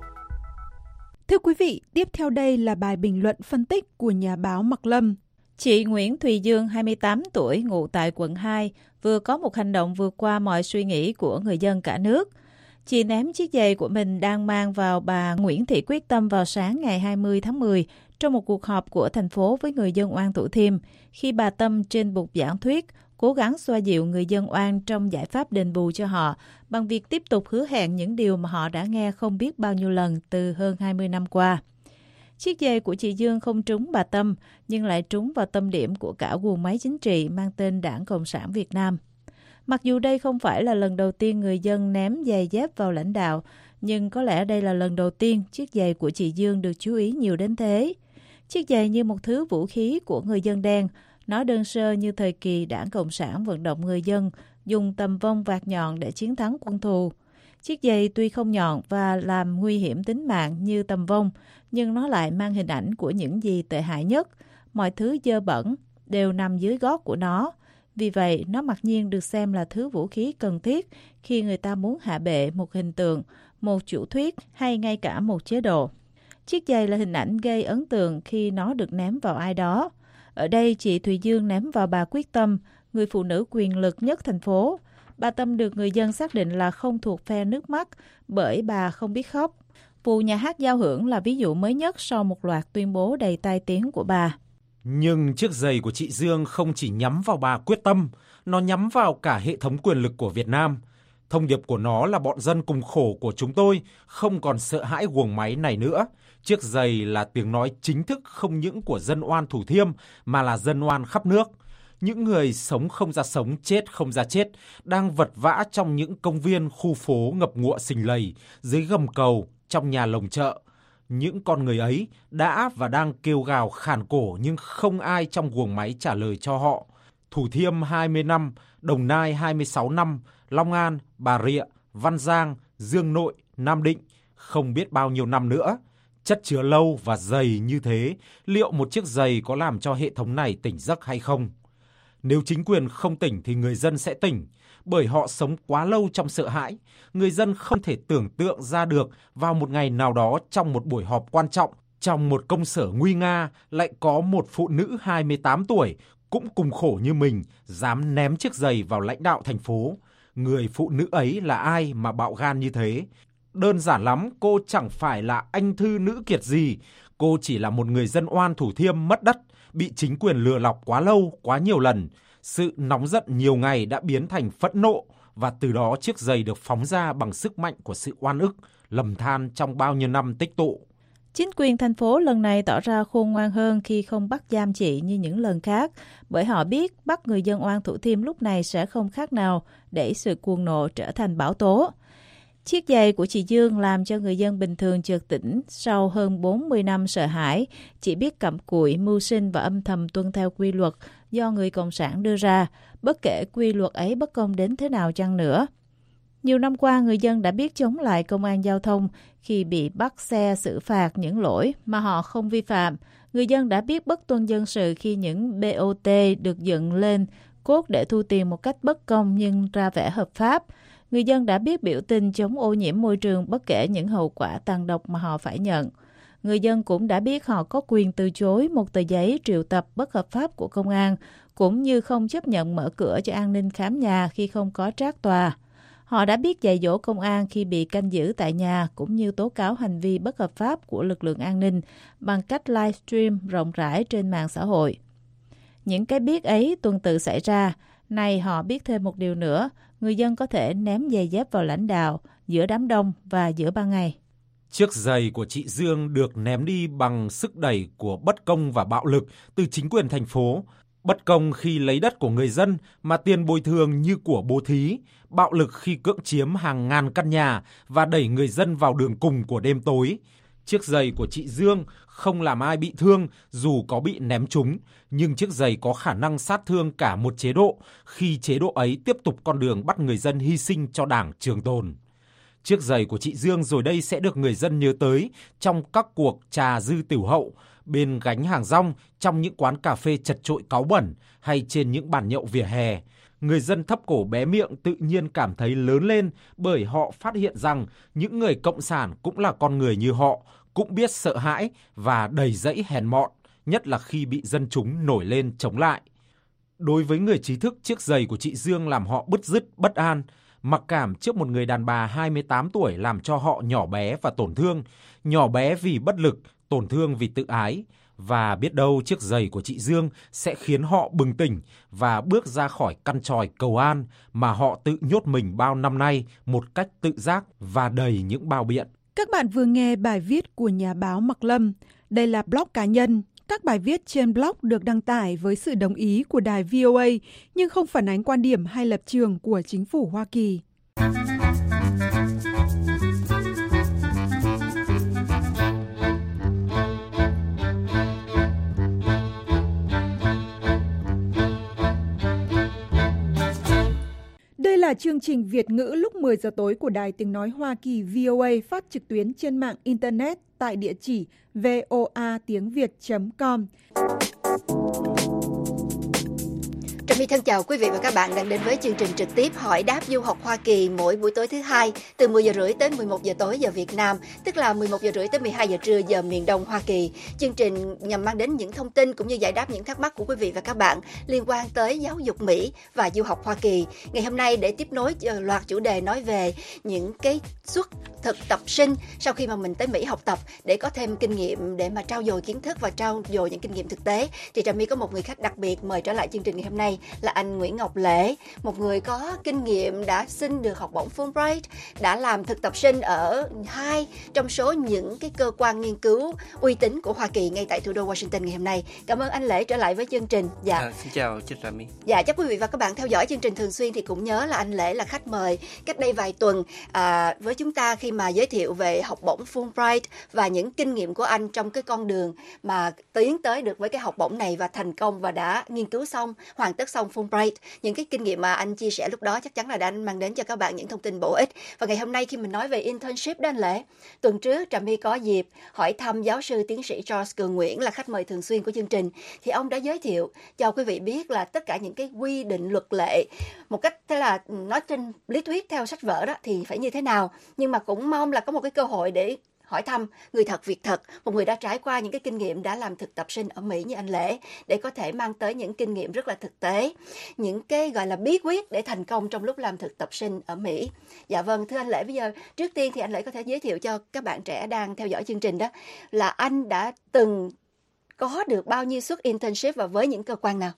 Thưa quý vị, tiếp theo đây là bài bình luận phân tích của nhà báo Mạc Lâm. Chị Nguyễn Thùy Dương, hai mươi tám tuổi, ngụ tại quận hai, vừa có một hành động vượt qua mọi suy nghĩ của người dân cả nước. Chị ném chiếc giày của mình đang mang vào bà Nguyễn Thị Quyết Tâm vào sáng ngày hai mươi tháng mười trong một cuộc họp của thành phố với người dân oan Thủ Thiêm, khi bà Tâm trên bục giảng thuyết cố gắng xoa dịu người dân oan trong giải pháp đền bù cho họ bằng việc tiếp tục hứa hẹn những điều mà họ đã nghe không biết bao nhiêu lần từ hơn hai mươi năm qua. Chiếc giày của chị Dương không trúng bà Tâm, nhưng lại trúng vào tâm điểm của cả guồng máy chính trị mang tên Đảng Cộng sản Việt Nam. Mặc dù đây không phải là lần đầu tiên người dân ném giày dép vào lãnh đạo, nhưng có lẽ đây là lần đầu tiên chiếc giày của chị Dương được chú ý nhiều đến thế. Chiếc giày như một thứ vũ khí của người dân đen, nó đơn sơ như thời kỳ Đảng Cộng sản vận động người dân dùng tầm vông vạt nhọn để chiến thắng quân thù. Chiếc giày tuy không nhọn và làm nguy hiểm tính mạng như tầm vông, nhưng nó lại mang hình ảnh của những gì tệ hại nhất. Mọi thứ dơ bẩn đều nằm dưới gót của nó. Vì vậy, nó mặc nhiên được xem là thứ vũ khí cần thiết khi người ta muốn hạ bệ một hình tượng, một chủ thuyết hay ngay cả một chế độ. Chiếc giày là hình ảnh gây ấn tượng khi nó được ném vào ai đó. Ở đây, chị Thùy Dương ném vào bà Quyết Tâm, người phụ nữ quyền lực nhất thành phố. Bà Tâm được người dân xác định là không thuộc phe nước mắt bởi bà không biết khóc. Vụ nhà hát giao hưởng là ví dụ mới nhất sau một loạt tuyên bố đầy tai tiếng của bà. Nhưng chiếc giày của chị Dương không chỉ nhắm vào bà Quyết Tâm, nó nhắm vào cả hệ thống quyền lực của Việt Nam. Thông điệp của nó là bọn dân cùng khổ của chúng tôi không còn sợ hãi guồng máy này nữa. Chiếc giày là tiếng nói chính thức không những của dân oan Thủ Thiêm mà là dân oan khắp nước. Những người sống không ra sống, chết không ra chết, đang vật vã trong những công viên, khu phố ngập ngụa sình lầy, dưới gầm cầu, trong nhà lồng chợ. Những con người ấy đã và đang kêu gào khàn cổ nhưng không ai trong guồng máy trả lời cho họ. Thủ Thiêm hai mươi năm, Đồng Nai hai mươi sáu năm, Long An, Bà Rịa, Văn Giang, Dương Nội, Nam Định, không biết bao nhiêu năm nữa. Chất chứa lâu và dày như thế, liệu một chiếc giày có làm cho hệ thống này tỉnh giấc hay không? Nếu chính quyền không tỉnh thì người dân sẽ tỉnh, bởi họ sống quá lâu trong sợ hãi. Người dân không thể tưởng tượng ra được vào một ngày nào đó trong một buổi họp quan trọng, trong một công sở nguy nga, lại có một phụ nữ hai mươi tám tuổi, cũng cùng khổ như mình, dám ném chiếc giày vào lãnh đạo thành phố. Người phụ nữ ấy là ai mà bạo gan như thế? Đơn giản lắm, cô chẳng phải là anh thư nữ kiệt gì. Cô chỉ là một người dân oan Thủ Thiêm mất đất, bị chính quyền lừa lọc quá lâu, quá nhiều lần. Sự nóng giận nhiều ngày đã biến thành phẫn nộ, và từ đó chiếc giày được phóng ra bằng sức mạnh của sự oan ức, lầm than trong bao nhiêu năm tích tụ. Chính quyền thành phố lần này tỏ ra khôn ngoan hơn khi không bắt giam chị như những lần khác, bởi họ biết bắt người dân oan Thủ Thiêm lúc này sẽ không khác nào để sự cuồng nộ trở thành bão tố. Chiếc giày của chị Dương làm cho người dân bình thường chợt tỉnh sau hơn bốn mươi năm sợ hãi, chỉ biết cặm cụi, mưu sinh và âm thầm tuân theo quy luật do người Cộng sản đưa ra, bất kể quy luật ấy bất công đến thế nào chăng nữa. Nhiều năm qua, người dân đã biết chống lại công an giao thông khi bị bắt xe xử phạt những lỗi mà họ không vi phạm. Người dân đã biết bất tuân dân sự khi những bê o tê được dựng lên cốt để thu tiền một cách bất công nhưng ra vẻ hợp pháp. Người dân đã biết biểu tình chống ô nhiễm môi trường bất kể những hậu quả tàn độc mà họ phải nhận. Người dân cũng đã biết họ có quyền từ chối một tờ giấy triệu tập bất hợp pháp của công an, cũng như không chấp nhận mở cửa cho an ninh khám nhà khi không có trác tòa. Họ đã biết dạy dỗ công an khi bị canh giữ tại nhà, cũng như tố cáo hành vi bất hợp pháp của lực lượng an ninh bằng cách livestream rộng rãi trên mạng xã hội. Những cái biết ấy tuần tự xảy ra. Nay họ biết thêm một điều nữa, người dân có thể ném giày dép vào lãnh đạo giữa đám đông và giữa ban ngày. Chiếc giày của chị Dương được ném đi bằng sức đẩy của bất công và bạo lực từ chính quyền thành phố. Bất công khi lấy đất của người dân mà tiền bồi thường như của bố thí, bạo lực khi cưỡng chiếm hàng ngàn căn nhà và đẩy người dân vào đường cùng của đêm tối. Chiếc giày của chị Dương không làm ai bị thương dù có bị ném trúng, nhưng chiếc giày có khả năng sát thương cả một chế độ khi chế độ ấy tiếp tục con đường bắt người dân hy sinh cho Đảng trường tồn. Chiếc giày của chị Dương rồi đây sẽ được người dân nhớ tới trong các cuộc trà dư tiểu hậu, bên gánh hàng rong, trong những quán cà phê chật chội cáu bẩn hay trên những bàn nhậu vỉa hè. Người dân thấp cổ bé miệng tự nhiên cảm thấy lớn lên bởi họ phát hiện rằng những người cộng sản cũng là con người như họ, cũng biết sợ hãi và đầy dẫy hèn mọn, nhất là khi bị dân chúng nổi lên chống lại. Đối với người trí thức, chiếc giày của chị Dương làm họ bứt rứt, bất an, mặc cảm trước một người đàn bà hai mươi tám tuổi làm cho họ nhỏ bé và tổn thương, nhỏ bé vì bất lực, tổn thương vì tự ái. Và biết đâu chiếc giày của chị Dương sẽ khiến họ bừng tỉnh và bước ra khỏi căn tròi cầu an mà họ tự nhốt mình bao năm nay một cách tự giác và đầy những bao biện. Các bạn vừa nghe bài viết của nhà báo Mạc Lâm. Đây là blog cá nhân. Các bài viết trên blog được đăng tải với sự đồng ý của đài vê o a, nhưng không phản ánh quan điểm hay lập trường của chính phủ Hoa Kỳ. Đây là chương trình Việt ngữ lúc mười giờ tối của Đài Tiếng Nói Hoa Kỳ vê o a phát trực tuyến trên mạng Internet tại địa chỉ voa tiếng việt chấm com. Trà My thân chào quý vị và các bạn đang đến với chương trình trực tiếp hỏi đáp du học Hoa Kỳ mỗi buổi tối thứ hai từ mười giờ rưỡi tới mười một giờ tối giờ Việt Nam, tức là mười một giờ rưỡi tới mười hai giờ trưa giờ miền Đông Hoa Kỳ. Chương trình nhằm mang đến những thông tin cũng như giải đáp những thắc mắc của quý vị và các bạn liên quan tới giáo dục Mỹ và du học Hoa Kỳ. Ngày hôm nay để tiếp nối loạt chủ đề nói về những cái suất thực tập sinh sau khi mà mình tới Mỹ học tập để có thêm kinh nghiệm để mà trau dồi kiến thức và trau dồi những kinh nghiệm thực tế, thì Trà My có một người khách đặc biệt mời trở lại chương trình ngày hôm nay là anh Nguyễn Ngọc Lễ, một người có kinh nghiệm đã xin được học bổng Fulbright, đã làm thực tập sinh ở hai trong số những cái cơ quan nghiên cứu uy tín của Hoa Kỳ ngay tại thủ đô Washington ngày hôm nay. Cảm ơn anh Lễ trở lại với chương trình. Dạ. À, xin chào chị Trà My. Dạ, chắc quý vị và các bạn theo dõi chương trình thường xuyên thì cũng nhớ là anh Lễ là khách mời cách đây vài tuần à, với chúng ta khi mà giới thiệu về học bổng Fulbright và những kinh nghiệm của anh trong cái con đường mà tiến tới được với cái học bổng này và thành công và đã nghiên cứu xong, hoàn tất xong Fulbright. Những cái kinh nghiệm mà anh chia sẻ lúc đó chắc chắn là đã mang đến cho các bạn những thông tin bổ ích. Và ngày hôm nay khi mình nói về internship đó anh Lễ, tuần trước Trà My có dịp hỏi thăm giáo sư tiến sĩ Charles Cường Nguyễn là khách mời thường xuyên của chương trình, thì ông đã giới thiệu cho quý vị biết là tất cả những cái quy định luật lệ một cách thế là nói trên lý thuyết theo sách vở đó thì phải như thế nào, nhưng mà cũng mong là có một cái cơ hội để hỏi thăm người thật việc thật, một người đã trải qua những cái kinh nghiệm, đã làm thực tập sinh ở Mỹ như anh Lễ, để có thể mang tới những kinh nghiệm rất là thực tế, những cái gọi là bí quyết để thành công trong lúc làm thực tập sinh ở Mỹ. Dạ vâng, thưa anh Lễ, bây giờ trước tiên thì anh Lễ có thể giới thiệu cho các bạn trẻ đang theo dõi chương trình đó là anh đã từng có được bao nhiêu suất internship và với những cơ quan nào?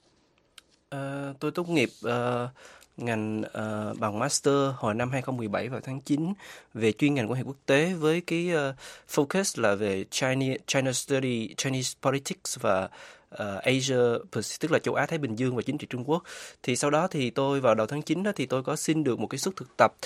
À, tôi tốt nghiệp uh, ngành uh, bằng master hồi năm hai không một bảy vào tháng chín về chuyên ngành quan hệ quốc tế với cái uh, focus là về China, China Study, Chinese Politics và uh, Asia, tức là châu Á Thái Bình Dương và chính trị Trung Quốc. Thì sau đó thì tôi vào đầu tháng chín đó thì tôi có xin được một cái suất thực tập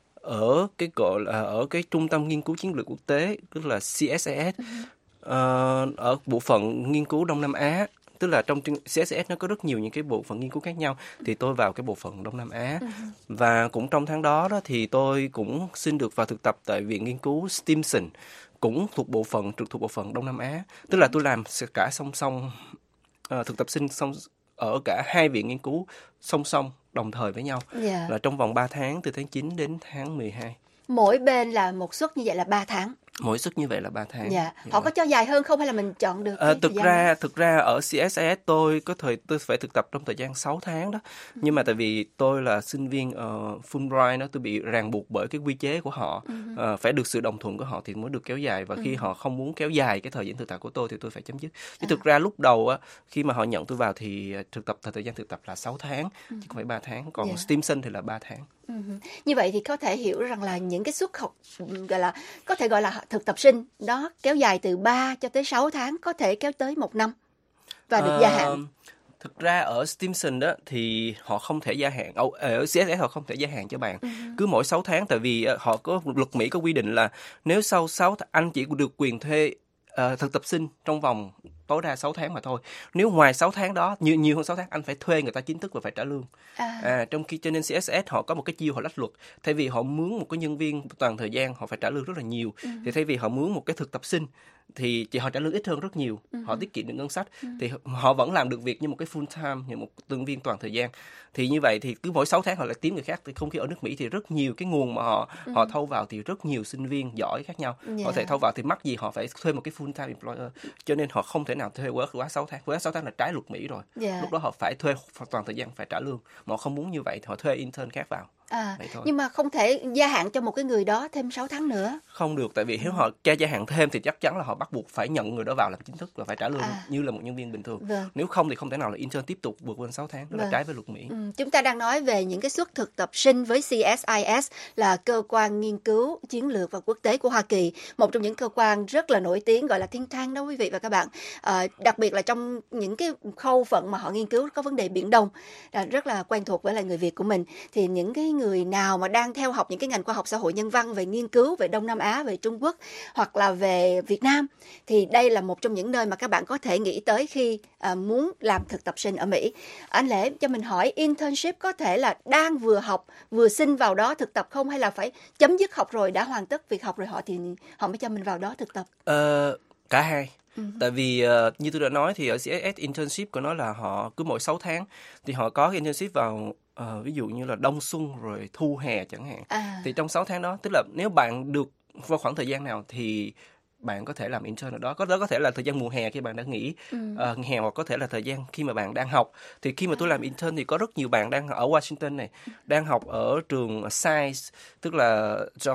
ở cái gọi là ở cái trung tâm nghiên cứu chiến lược quốc tế, tức là xê ét i ét, uh, ở bộ phận nghiên cứu Đông Nam Á. Tức là trong xê ét i ét nó có rất nhiều những cái bộ phận nghiên cứu khác nhau, thì tôi vào cái bộ phận Đông Nam Á. Và cũng trong tháng đó đó thì tôi cũng xin được vào thực tập tại Viện Nghiên cứu Stimson, cũng thuộc bộ phận trực thuộc bộ phận Đông Nam Á. Tức là tôi làm cả song song uh, thực tập sinh song ở cả hai viện nghiên cứu song song đồng thời với nhau, yeah. Là trong vòng ba tháng từ tháng chín đến tháng mười hai. Mỗi bên là một suất như vậy là ba tháng. Mỗi suất như vậy là ba tháng. Dạ. Họ có cho dài hơn không hay là mình chọn được? À, thực ra đó? thực ra ở xê ét i ét tôi có thời tôi phải thực tập trong thời gian sáu tháng đó. Ừ. Nhưng mà tại vì tôi là sinh viên uh, Fulbright đó, tôi bị ràng buộc bởi cái quy chế của họ, ừ. uh, phải được sự đồng thuận của họ thì mới được kéo dài, và ừ. khi họ không muốn kéo dài cái thời gian thực tập của tôi thì tôi phải chấm dứt. Chứ à. thực ra lúc đầu á, khi mà họ nhận tôi vào thì thực tập thời gian thực tập là sáu tháng, ừ. chứ không phải ba tháng. Còn yeah. Stimson thì là ba tháng. Ừ. Như vậy thì có thể hiểu rằng là những cái suất học gọi là có thể gọi là thực tập sinh đó kéo dài từ ba cho tới sáu tháng, có thể kéo tới một năm và được gia hạn. Uh, thực ra ở Stimson đó thì họ không thể gia hạn, ở xê ét i ét họ không thể gia hạn cho bạn. Uh-huh. Cứ mỗi sáu tháng, tại vì họ có luật Mỹ có quy định là nếu sau sáu tháng anh chỉ được quyền thuê uh, thực tập sinh trong vòng tối đa sáu tháng mà thôi. Nếu ngoài sáu tháng đó, nhiều nhiều hơn sáu tháng, anh phải thuê người ta chính thức và phải trả lương. À. À, trong khi cho nên xê ét ét họ có một cái chiêu họ lách luật. Thay vì họ mướn một cái nhân viên toàn thời gian, họ phải trả lương rất là nhiều. Ừ. Thì thay vì họ mướn một cái thực tập sinh thì chỉ họ trả lương ít hơn rất nhiều, uh-huh. họ tiết kiệm được ngân sách, uh-huh. thì họ vẫn làm được việc như một cái full time, như một nhân viên toàn thời gian. Thì như vậy thì cứ mỗi sáu tháng họ lại kiếm người khác. Thì không khí ở nước Mỹ thì rất nhiều cái nguồn mà họ uh-huh. họ thâu vào thì rất nhiều sinh viên giỏi khác nhau, yeah. họ thể thâu vào thì mắc gì họ phải thuê một cái full time employer, cho nên họ không thể nào thuê quá quá sáu tháng. Quá sáu tháng là trái luật Mỹ rồi, yeah. lúc đó họ phải thuê toàn thời gian, phải trả lương. Mà họ không muốn như vậy thì họ thuê intern khác vào. À, nhưng mà không thể gia hạn cho một cái người đó thêm sáu tháng nữa. Không được, tại vì nếu họ cho gia hạn thêm thì chắc chắn là họ bắt buộc phải nhận người đó vào làm chính thức và phải trả lương à. như là một nhân viên bình thường. Vâng. Nếu không thì không thể nào là intern tiếp tục vượt qua sáu tháng, đó vâng. là trái với luật Mỹ. Ừ, chúng ta đang nói về những cái suất thực tập sinh với xê ét i ét là cơ quan nghiên cứu chiến lược và quốc tế của Hoa Kỳ, một trong những cơ quan rất là nổi tiếng, gọi là think tank đó quý vị và các bạn. À, đặc biệt là trong những cái khâu phận mà họ nghiên cứu có vấn đề Biển Đông, à, rất là quen thuộc với lại người Việt của mình. Thì những cái người nào mà đang theo học những cái ngành khoa học xã hội nhân văn về nghiên cứu về Đông Nam Á, về Trung Quốc hoặc là về Việt Nam, thì đây là một trong những nơi mà các bạn có thể nghĩ tới khi à, muốn làm thực tập sinh ở Mỹ. Anh Lễ cho mình hỏi, internship có thể là đang vừa học vừa xin vào đó thực tập không, hay là phải chấm dứt học rồi, đã hoàn tất việc học rồi họ thì họ mới cho mình vào đó thực tập? Ờ, cả hai. Uh-huh. Tại vì uh, như tôi đã nói thì ở xê ét ét internship của nó là họ cứ mỗi sáu tháng thì họ có cái internship vào uh, ví dụ như là đông xuân rồi thu hè chẳng hạn. À. Thì trong sáu tháng đó, tức là nếu bạn được vào khoảng thời gian nào thì bạn có thể làm intern ở đó. Có đó có thể là thời gian mùa hè khi bạn đã nghỉ ừ. uh, hè, hoặc có thể là thời gian khi mà bạn đang học. Thì khi mà tôi làm intern thì có rất nhiều bạn đang ở Washington này, đang học ở trường Science, tức là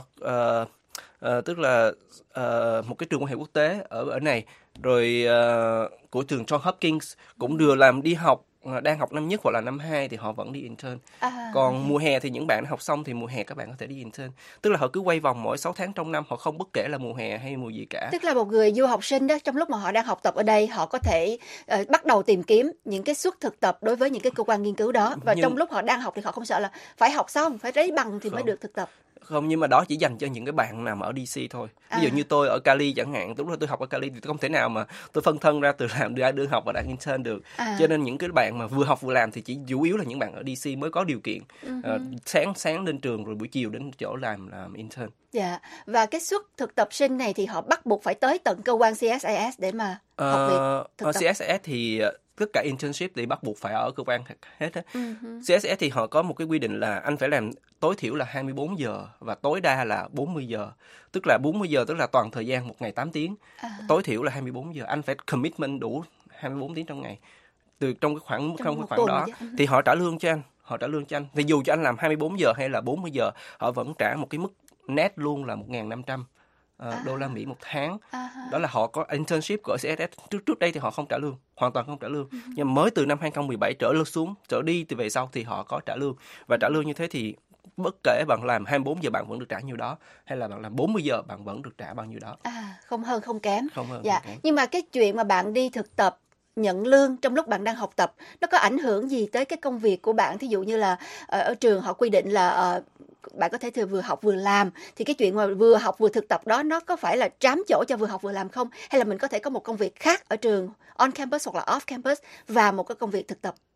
uh, uh, tức là uh, một cái trường quan hệ quốc tế ở ở này, rồi uh, của trường John Hopkins cũng đưa làm đi học, đang học năm nhất hoặc là năm hai thì họ vẫn đi intern. À, còn okay. mùa hè thì những bạn đã học xong thì mùa hè các bạn có thể đi intern. Tức là họ cứ quay vòng mỗi sáu tháng trong năm, họ không bất kể là mùa hè hay mùa gì cả. Tức là một người du học sinh đó, trong lúc mà họ đang học tập ở đây, họ có thể uh, bắt đầu tìm kiếm những cái suất thực tập đối với những cái cơ quan nghiên cứu đó. Và nhưng... trong lúc họ đang học thì họ không sợ là phải học xong, phải lấy bằng thì không. mới được thực tập. Không, nhưng mà đó chỉ dành cho những cái bạn nào mà ở đê xê thôi. Ví dụ à. như tôi ở Cali chẳng hạn, lúc đó tôi học ở Cali thì tôi không thể nào mà tôi phân thân ra từ làm đưa đưa học và đang intern được. À. Cho nên những cái bạn mà vừa học vừa làm thì chỉ chủ yếu là những bạn ở đê xê mới có điều kiện. Uh-huh. uh, sáng sáng lên trường rồi buổi chiều đến chỗ làm làm intern. Dạ. Và cái suất thực tập sinh này thì họ bắt buộc phải tới tận cơ quan xê ét i ét để mà học uh, việc thực tập. xê ét i ét thì tất cả internship thì bắt buộc phải ở cơ quan hết á. Uh-huh. xê ét i ét thì họ có một cái quy định là anh phải làm tối thiểu là hai mươi bốn giờ và tối đa là bốn mươi giờ. Tức là bốn mươi giờ tức là toàn thời gian một ngày tám tiếng. Uh-huh. Tối thiểu là hai mươi bốn giờ. Anh phải commitment đủ hai mươi bốn tiếng trong ngày. Từ trong cái khoảng trong, trong cái khoảng đó chứ. Thì họ trả lương cho anh, họ trả lương cho anh. Thì dù cho anh làm hai mươi bốn giờ hay là bốn mươi giờ, họ vẫn trả một cái mức net luôn là một nghìn năm trăm Uh, à. đô la Mỹ một tháng. À. Đó là họ có internship của xê ét ét. Trước trước đây thì họ không trả lương, hoàn toàn không trả lương. Uh-huh. Nhưng mà mới từ năm hai không một bảy trở lên xuống, trở đi từ về sau thì họ có trả lương. Và trả lương như thế thì bất kể bạn làm hai mươi bốn giờ bạn vẫn được trả nhiêu đó, hay là bạn làm bốn mươi giờ bạn vẫn được trả bao nhiêu đó. À, không hơn không kém. Không hơn dạ. không kém. Nhưng mà cái chuyện mà bạn đi thực tập nhận lương trong lúc bạn đang học tập, nó có ảnh hưởng gì tới cái công việc của bạn? Thí dụ như là ở, ở trường họ quy định là uh, bạn có thể thừa vừa học vừa làm, thì cái chuyện mà vừa học vừa thực tập đó nó có phải là trám chỗ cho vừa học vừa làm không? Hay là mình có thể có một công việc khác ở trường on campus hoặc là off campus và một cái công việc thực tập?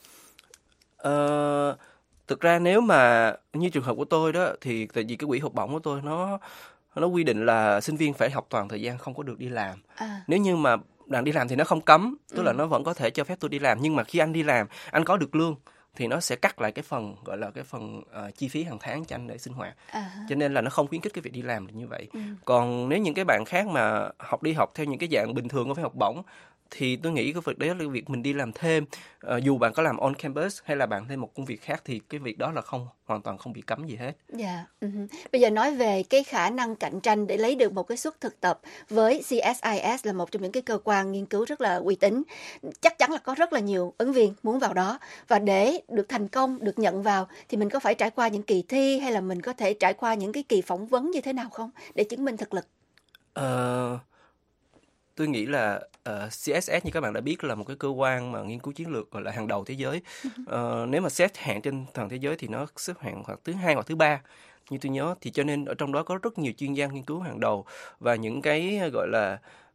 Ờ, thực ra nếu mà như trường hợp của tôi đó thì tại vì cái quỹ học bổng của tôi nó nó quy định là sinh viên phải học toàn thời gian, không có được đi làm. À. Nếu như mà đang đi làm thì nó không cấm, tức ừ. là nó vẫn có thể cho phép tôi đi làm, nhưng mà khi anh đi làm, anh có được lương thì nó sẽ cắt lại cái phần gọi là cái phần uh, chi phí hàng tháng cho anh để sinh hoạt. À. Cho nên là nó không khuyến khích cái việc đi làm như vậy. Ừ. Còn nếu những cái bạn khác mà học đi học theo những cái dạng bình thường có phải học bổng thì tôi nghĩ cái việc đấy là việc mình đi làm thêm, uh, dù bạn có làm on campus hay là bạn thêm một công việc khác thì cái việc đó là không hoàn toàn không bị cấm gì hết. Dạ. Uh-huh. Bây giờ nói về cái khả năng cạnh tranh để lấy được một cái suất thực tập với xê ét i ét là một trong những cái cơ quan nghiên cứu rất là uy tín. Chắc chắn là có rất là nhiều ứng viên muốn vào đó, và để được thành công, được nhận vào thì mình có phải trải qua những kỳ thi hay là mình có thể trải qua những cái kỳ phỏng vấn như thế nào không để chứng minh thực lực? Uh... Tôi nghĩ là uh, xê ét ét như các bạn đã biết là một cái cơ quan mà nghiên cứu chiến lược gọi là hàng đầu thế giới. Uh, nếu mà xếp hạng trên toàn thế giới thì nó xếp hạng hoặc thứ hai hoặc thứ ba như tôi nhớ. Thì cho nên ở trong đó có rất nhiều chuyên gia nghiên cứu hàng đầu và những cái gọi là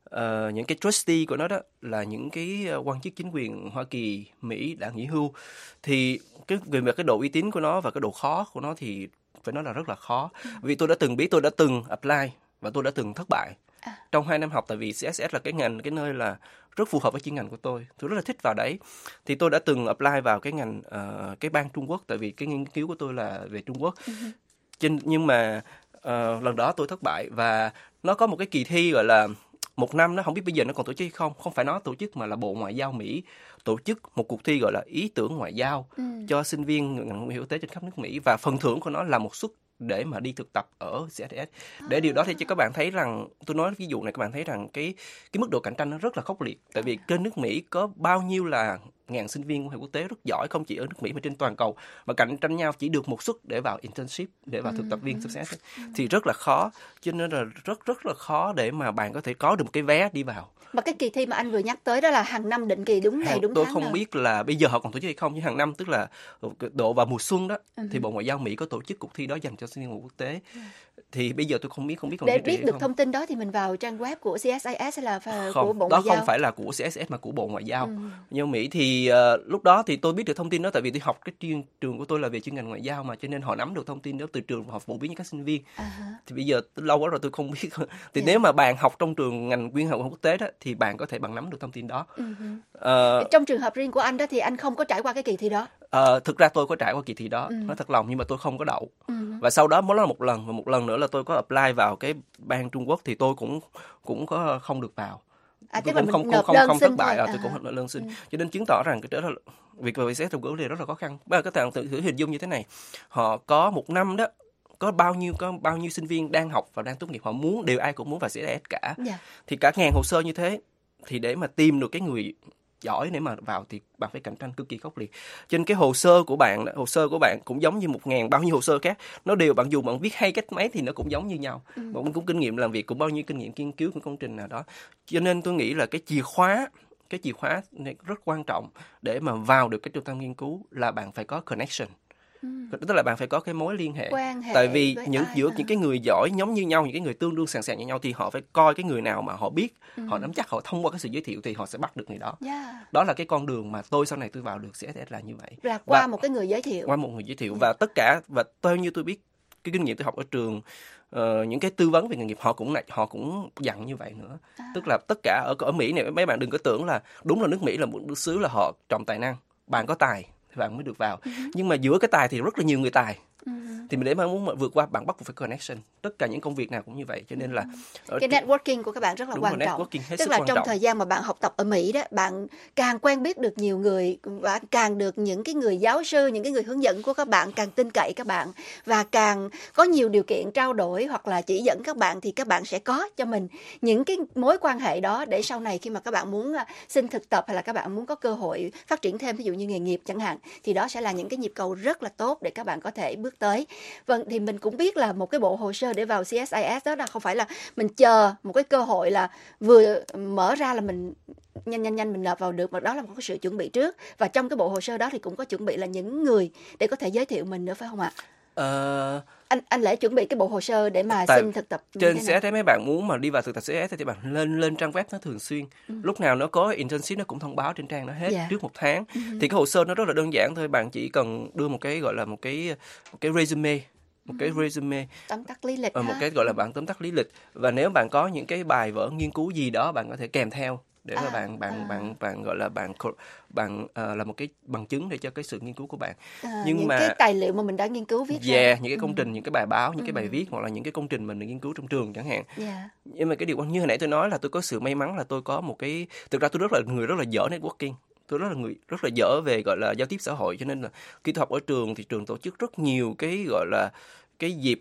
uh, những cái trustee của nó đó là những cái quan chức chính quyền Hoa Kỳ, Mỹ đã nghỉ hưu. Thì cái về cái độ uy tín của nó và cái độ khó của nó thì phải nói là rất là khó. Ừ. Vì tôi đã từng biết, tôi đã từng apply và tôi đã từng thất bại à. trong hai năm học, tại vì xê ét ét là cái ngành, cái nơi là rất phù hợp với chuyên ngành của tôi. Tôi rất là thích vào đấy. Thì tôi đã từng apply vào cái ngành uh, cái bang Trung Quốc, tại vì cái nghiên cứu của tôi là về Trung Quốc. Ừ. Trên, nhưng mà uh, lần đó tôi thất bại, và nó có một cái kỳ thi gọi là một năm, nó không biết bây giờ nó còn tổ chức hay không. Không phải nó tổ chức mà là Bộ Ngoại giao Mỹ tổ chức một cuộc thi gọi là ý tưởng ngoại giao ừ. cho sinh viên ngành ngoại giao quốc tế trên khắp nước Mỹ, và phần thưởng của nó là một suất để mà đi thực tập ở xê ét ét. Để à. điều đó thì cho các bạn thấy rằng, tôi nói ví dụ này, các bạn thấy rằng cái cái mức độ cạnh tranh nó rất là khốc liệt. Tại vì trên nước Mỹ có bao nhiêu là ngàn sinh viên quan hệ quốc tế rất giỏi, không chỉ ở nước Mỹ mà trên toàn cầu, mà cạnh tranh nhau chỉ được một suất để vào internship, để vào thực tập viên xê ét ét thì rất là khó. Cho nên là rất rất là khó để mà bạn có thể có được một cái vé đi vào. Mà cái kỳ thi mà anh vừa nhắc tới đó là hàng năm định kỳ đúng ngày đúng tôi tháng không nào? biết là bây giờ họ còn tổ chức hay không, nhưng hàng năm, tức là độ vào mùa xuân đó uh-huh. thì Bộ Ngoại giao Mỹ có tổ chức cuộc thi đó dành cho sinh viên quốc tế. Uh-huh. Thì bây giờ tôi không biết không biết còn để biết được không. thông tin đó thì mình vào trang web của xê ét i ét hay là không, của Bộ đó Ngoại giao? Không phải là của xê ét ét mà của Bộ Ngoại giao uh-huh. giao Mỹ. Thì uh, lúc đó thì tôi biết được thông tin đó, tại vì tôi học cái chuyên trường của tôi là về chuyên ngành ngoại giao mà, cho nên họ nắm được thông tin đó từ trường, họ phổ biến với các sinh viên. Uh-huh. Thì bây giờ lâu quá rồi tôi không biết. Thì yeah. nếu mà bạn học trong trường ngành quyên học quốc tế đó thì bạn có thể bạn nắm được thông tin đó. Uh-huh. Uh, trong trường hợp riêng của anh đó thì anh không có trải qua cái kỳ thi đó. Uh, thực ra tôi có trải qua kỳ thi đó, uh-huh. nói thật lòng, nhưng mà tôi không có đậu. Uh-huh. Và sau đó mới là một lần, và một lần nữa là tôi có apply vào cái bang Trung Quốc thì tôi cũng cũng có không được vào. À, tôi cũng không không không không thất bại, à, tôi cũng không nộp đơn xin. Ừ. Cho nên chứng tỏ rằng cái đó là việc vào xét tuyển thì rất là khó khăn. Bây giờ các bạn tự thử hình dung như thế này, họ có một năm đó có bao nhiêu có bao nhiêu sinh viên đang học và đang tốt nghiệp, họ muốn đều ai cũng muốn vào xê ét ét cả. Yeah. Thì cả ngàn hồ sơ như thế, thì để mà tìm được cái người giỏi để mà vào thì bạn phải cạnh tranh cực kỳ khốc liệt. Trên cái hồ sơ của bạn, hồ sơ của bạn cũng giống như một ngàn bao nhiêu hồ sơ khác, nó đều, bạn dù bạn viết hay cách mấy thì nó cũng giống như nhau. Ừ. Bạn cũng kinh nghiệm làm việc, cũng bao nhiêu kinh nghiệm nghiên cứu của công trình nào đó. Cho nên tôi nghĩ là cái chìa khóa, cái chìa khóa này rất quan trọng để mà vào được cái trung tâm nghiên cứu là bạn phải có connection. Ừ. Tức là bạn phải có cái mối liên hệ. Quan hệ tại vì những ai giữa hả? những cái người giỏi giống như nhau, những cái người tương đương sàn sàn như nhau, thì họ phải coi cái người nào mà họ biết, ừ. họ nắm chắc, họ thông qua cái sự giới thiệu thì họ sẽ bắt được người đó. Yeah. Đó là cái con đường mà tôi sau này tôi vào được xê ét ét là như vậy. Là qua và, một cái người giới thiệu. Qua một người giới thiệu. Yeah. Và tất cả, và theo như tôi biết, cái kinh nghiệm tôi học ở trường, uh, những cái tư vấn về nghề nghiệp họ cũng họ cũng dặn như vậy nữa. À. Tức là tất cả ở ở Mỹ này, mấy bạn đừng có tưởng là đúng là nước Mỹ là một nước xứ là họ trọng tài năng, bạn có tài thì bạn mới được vào. Uh-huh. Nhưng mà giữa cái tài thì rất là nhiều người tài. Uh-huh. Thì để mà muốn vượt qua, bạn bắt buộc phải connection. Tất cả những công việc nào cũng như vậy. Cho nên là uh-huh. cái networking của các bạn rất là quan trọng. Tức là trong trọng. thời gian mà bạn học tập ở Mỹ đó, bạn càng quen biết được nhiều người và càng được những cái người giáo sư, những cái người hướng dẫn của các bạn càng tin cậy các bạn, và càng có nhiều điều kiện trao đổi hoặc là chỉ dẫn các bạn, thì các bạn sẽ có cho mình những cái mối quan hệ đó để sau này khi mà các bạn muốn xin thực tập hay là các bạn muốn có cơ hội phát triển thêm, ví dụ như nghề nghiệp chẳng hạn, thì đó sẽ là những cái nhịp cầu rất là tốt để các bạn có thể bước tới. Vâng, thì mình cũng biết là một cái bộ hồ sơ để vào xê ét i ét đó là không phải là mình chờ một cái cơ hội là vừa mở ra là mình nhanh nhanh nhanh mình nộp vào được, mà đó là một cái sự chuẩn bị trước. Và trong cái bộ hồ sơ đó thì cũng có chuẩn bị là những người để có thể giới thiệu mình nữa, phải không ạ? Ờ... anh anh lẽ chuẩn bị cái bộ hồ sơ để mà Tại xin thực tập trên xê ét ét, mấy bạn muốn mà đi vào thực tập xê ét ét thì bạn lên lên trang web nó thường xuyên. Ừ. Lúc nào nó có internship nó cũng thông báo trên trang nó hết. Yeah. Trước một tháng. Ừ. Thì cái hồ sơ nó rất là đơn giản thôi, bạn chỉ cần đưa một cái gọi là một cái một cái resume, một cái resume tóm tắt lý lịch, ờ, một cái gọi là bản tóm tắt lý lịch, và nếu bạn có những cái bài vở nghiên cứu gì đó bạn có thể kèm theo để mà à, bạn bạn à. bạn bạn gọi là bạn bạn uh, là một cái bằng chứng để cho cái sự nghiên cứu của bạn. À, nhưng những mà cái tài liệu mà mình đã nghiên cứu viết yeah, ra, những cái công ừ. trình, những cái bài báo, những ừ. cái bài viết, hoặc là những cái công trình mình nghiên cứu trong trường chẳng hạn. Yeah. Nhưng mà cái điều như hồi nãy tôi nói là tôi có sự may mắn là tôi có một cái, thực ra tôi rất là người rất là dở networking. Tôi rất là người rất là dở về gọi là giao tiếp xã hội, cho nên là khi tôi học ở trường thì trường tổ chức rất nhiều cái gọi là cái dịp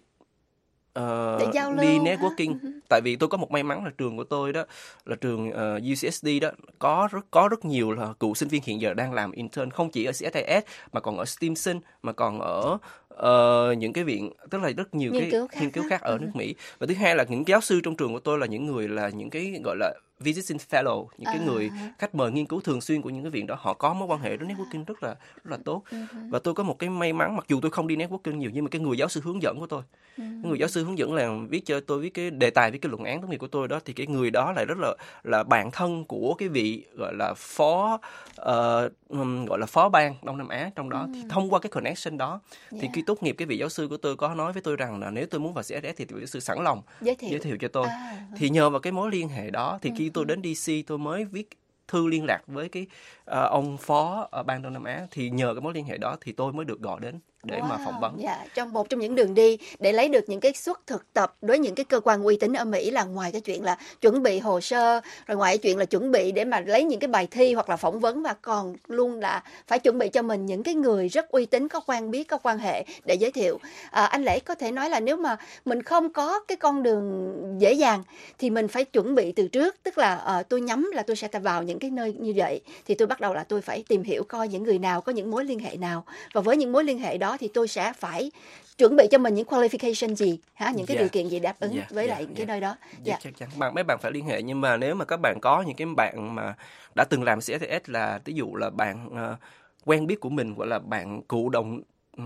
Uh, để giao lưu, đi networking. Uh-huh. Tại vì tôi có một may mắn là trường của tôi đó là trường uh, u xê ét đê đó có rất có rất nhiều là cựu sinh viên hiện giờ đang làm intern, không chỉ ở xê ét i ét mà còn ở Stimson, mà còn ở uh, những cái viện, tức là rất nhiều nghiên cái cứu khác nghiên cứu khác ở uh-huh. nước Mỹ. Và thứ hai là những giáo sư trong trường của tôi là những người là những cái gọi là visiting fellow, những cái À. người khách mời nghiên cứu thường xuyên của những cái viện đó, họ có mối quan hệ, đó networking rất là rất là tốt. Và tôi có một cái may mắn, mặc dù tôi không đi networking nhiều, nhưng mà cái người giáo sư hướng dẫn của tôi, cái người giáo sư hướng dẫn là viết cho tôi viết cái đề tài, viết cái luận án tốt nghiệp của tôi đó, thì cái người đó lại rất là là bạn thân của cái vị gọi là phó uh, um, gọi là phó ban Đông Nam Á trong đó. Thì thông qua cái connection đó, thì Dạ. khi tốt nghiệp cái vị giáo sư của tôi có nói với tôi rằng là nếu tôi muốn vào xê ét ét thì vị giáo sư sẵn lòng Giới thiệu. giới thiệu cho tôi. À. Thì nhờ vào cái mối liên hệ đó, thì khi tôi đến đê xê tôi mới viết thư liên lạc với cái uh, ông phó uh, ban Đông Nam Á. Thì nhờ cái mối liên hệ đó thì tôi mới được gọi đến để mà phỏng vấn. Dạ, trong một trong những đường đi để lấy được những cái suất thực tập đối với những cái cơ quan uy tín ở Mỹ là ngoài cái chuyện là chuẩn bị hồ sơ, rồi ngoài cái chuyện là chuẩn bị để mà lấy những cái bài thi hoặc là phỏng vấn, và còn luôn là phải chuẩn bị cho mình những cái người rất uy tín, có quen biết, có quan hệ để giới thiệu. À, anh Lễ có thể nói là nếu mà mình không có cái con đường dễ dàng thì mình phải chuẩn bị từ trước, tức là uh, tôi nhắm là tôi sẽ vào những cái nơi như vậy, thì tôi bắt đầu là tôi phải tìm hiểu coi những người nào có những mối liên hệ nào, và với những mối liên hệ đó thì tôi sẽ phải chuẩn bị cho mình những qualification gì, hả, những cái Dạ. điều kiện gì đáp ứng Dạ, với dạ, lại cái dạ. nơi đó. Dạ, Dạ. chắc chắn bạn mấy bạn phải liên hệ, nhưng mà nếu mà các bạn có những cái bạn mà đã từng làm xê ét ét, là ví dụ là bạn uh, quen biết của mình, gọi là bạn cụ đồng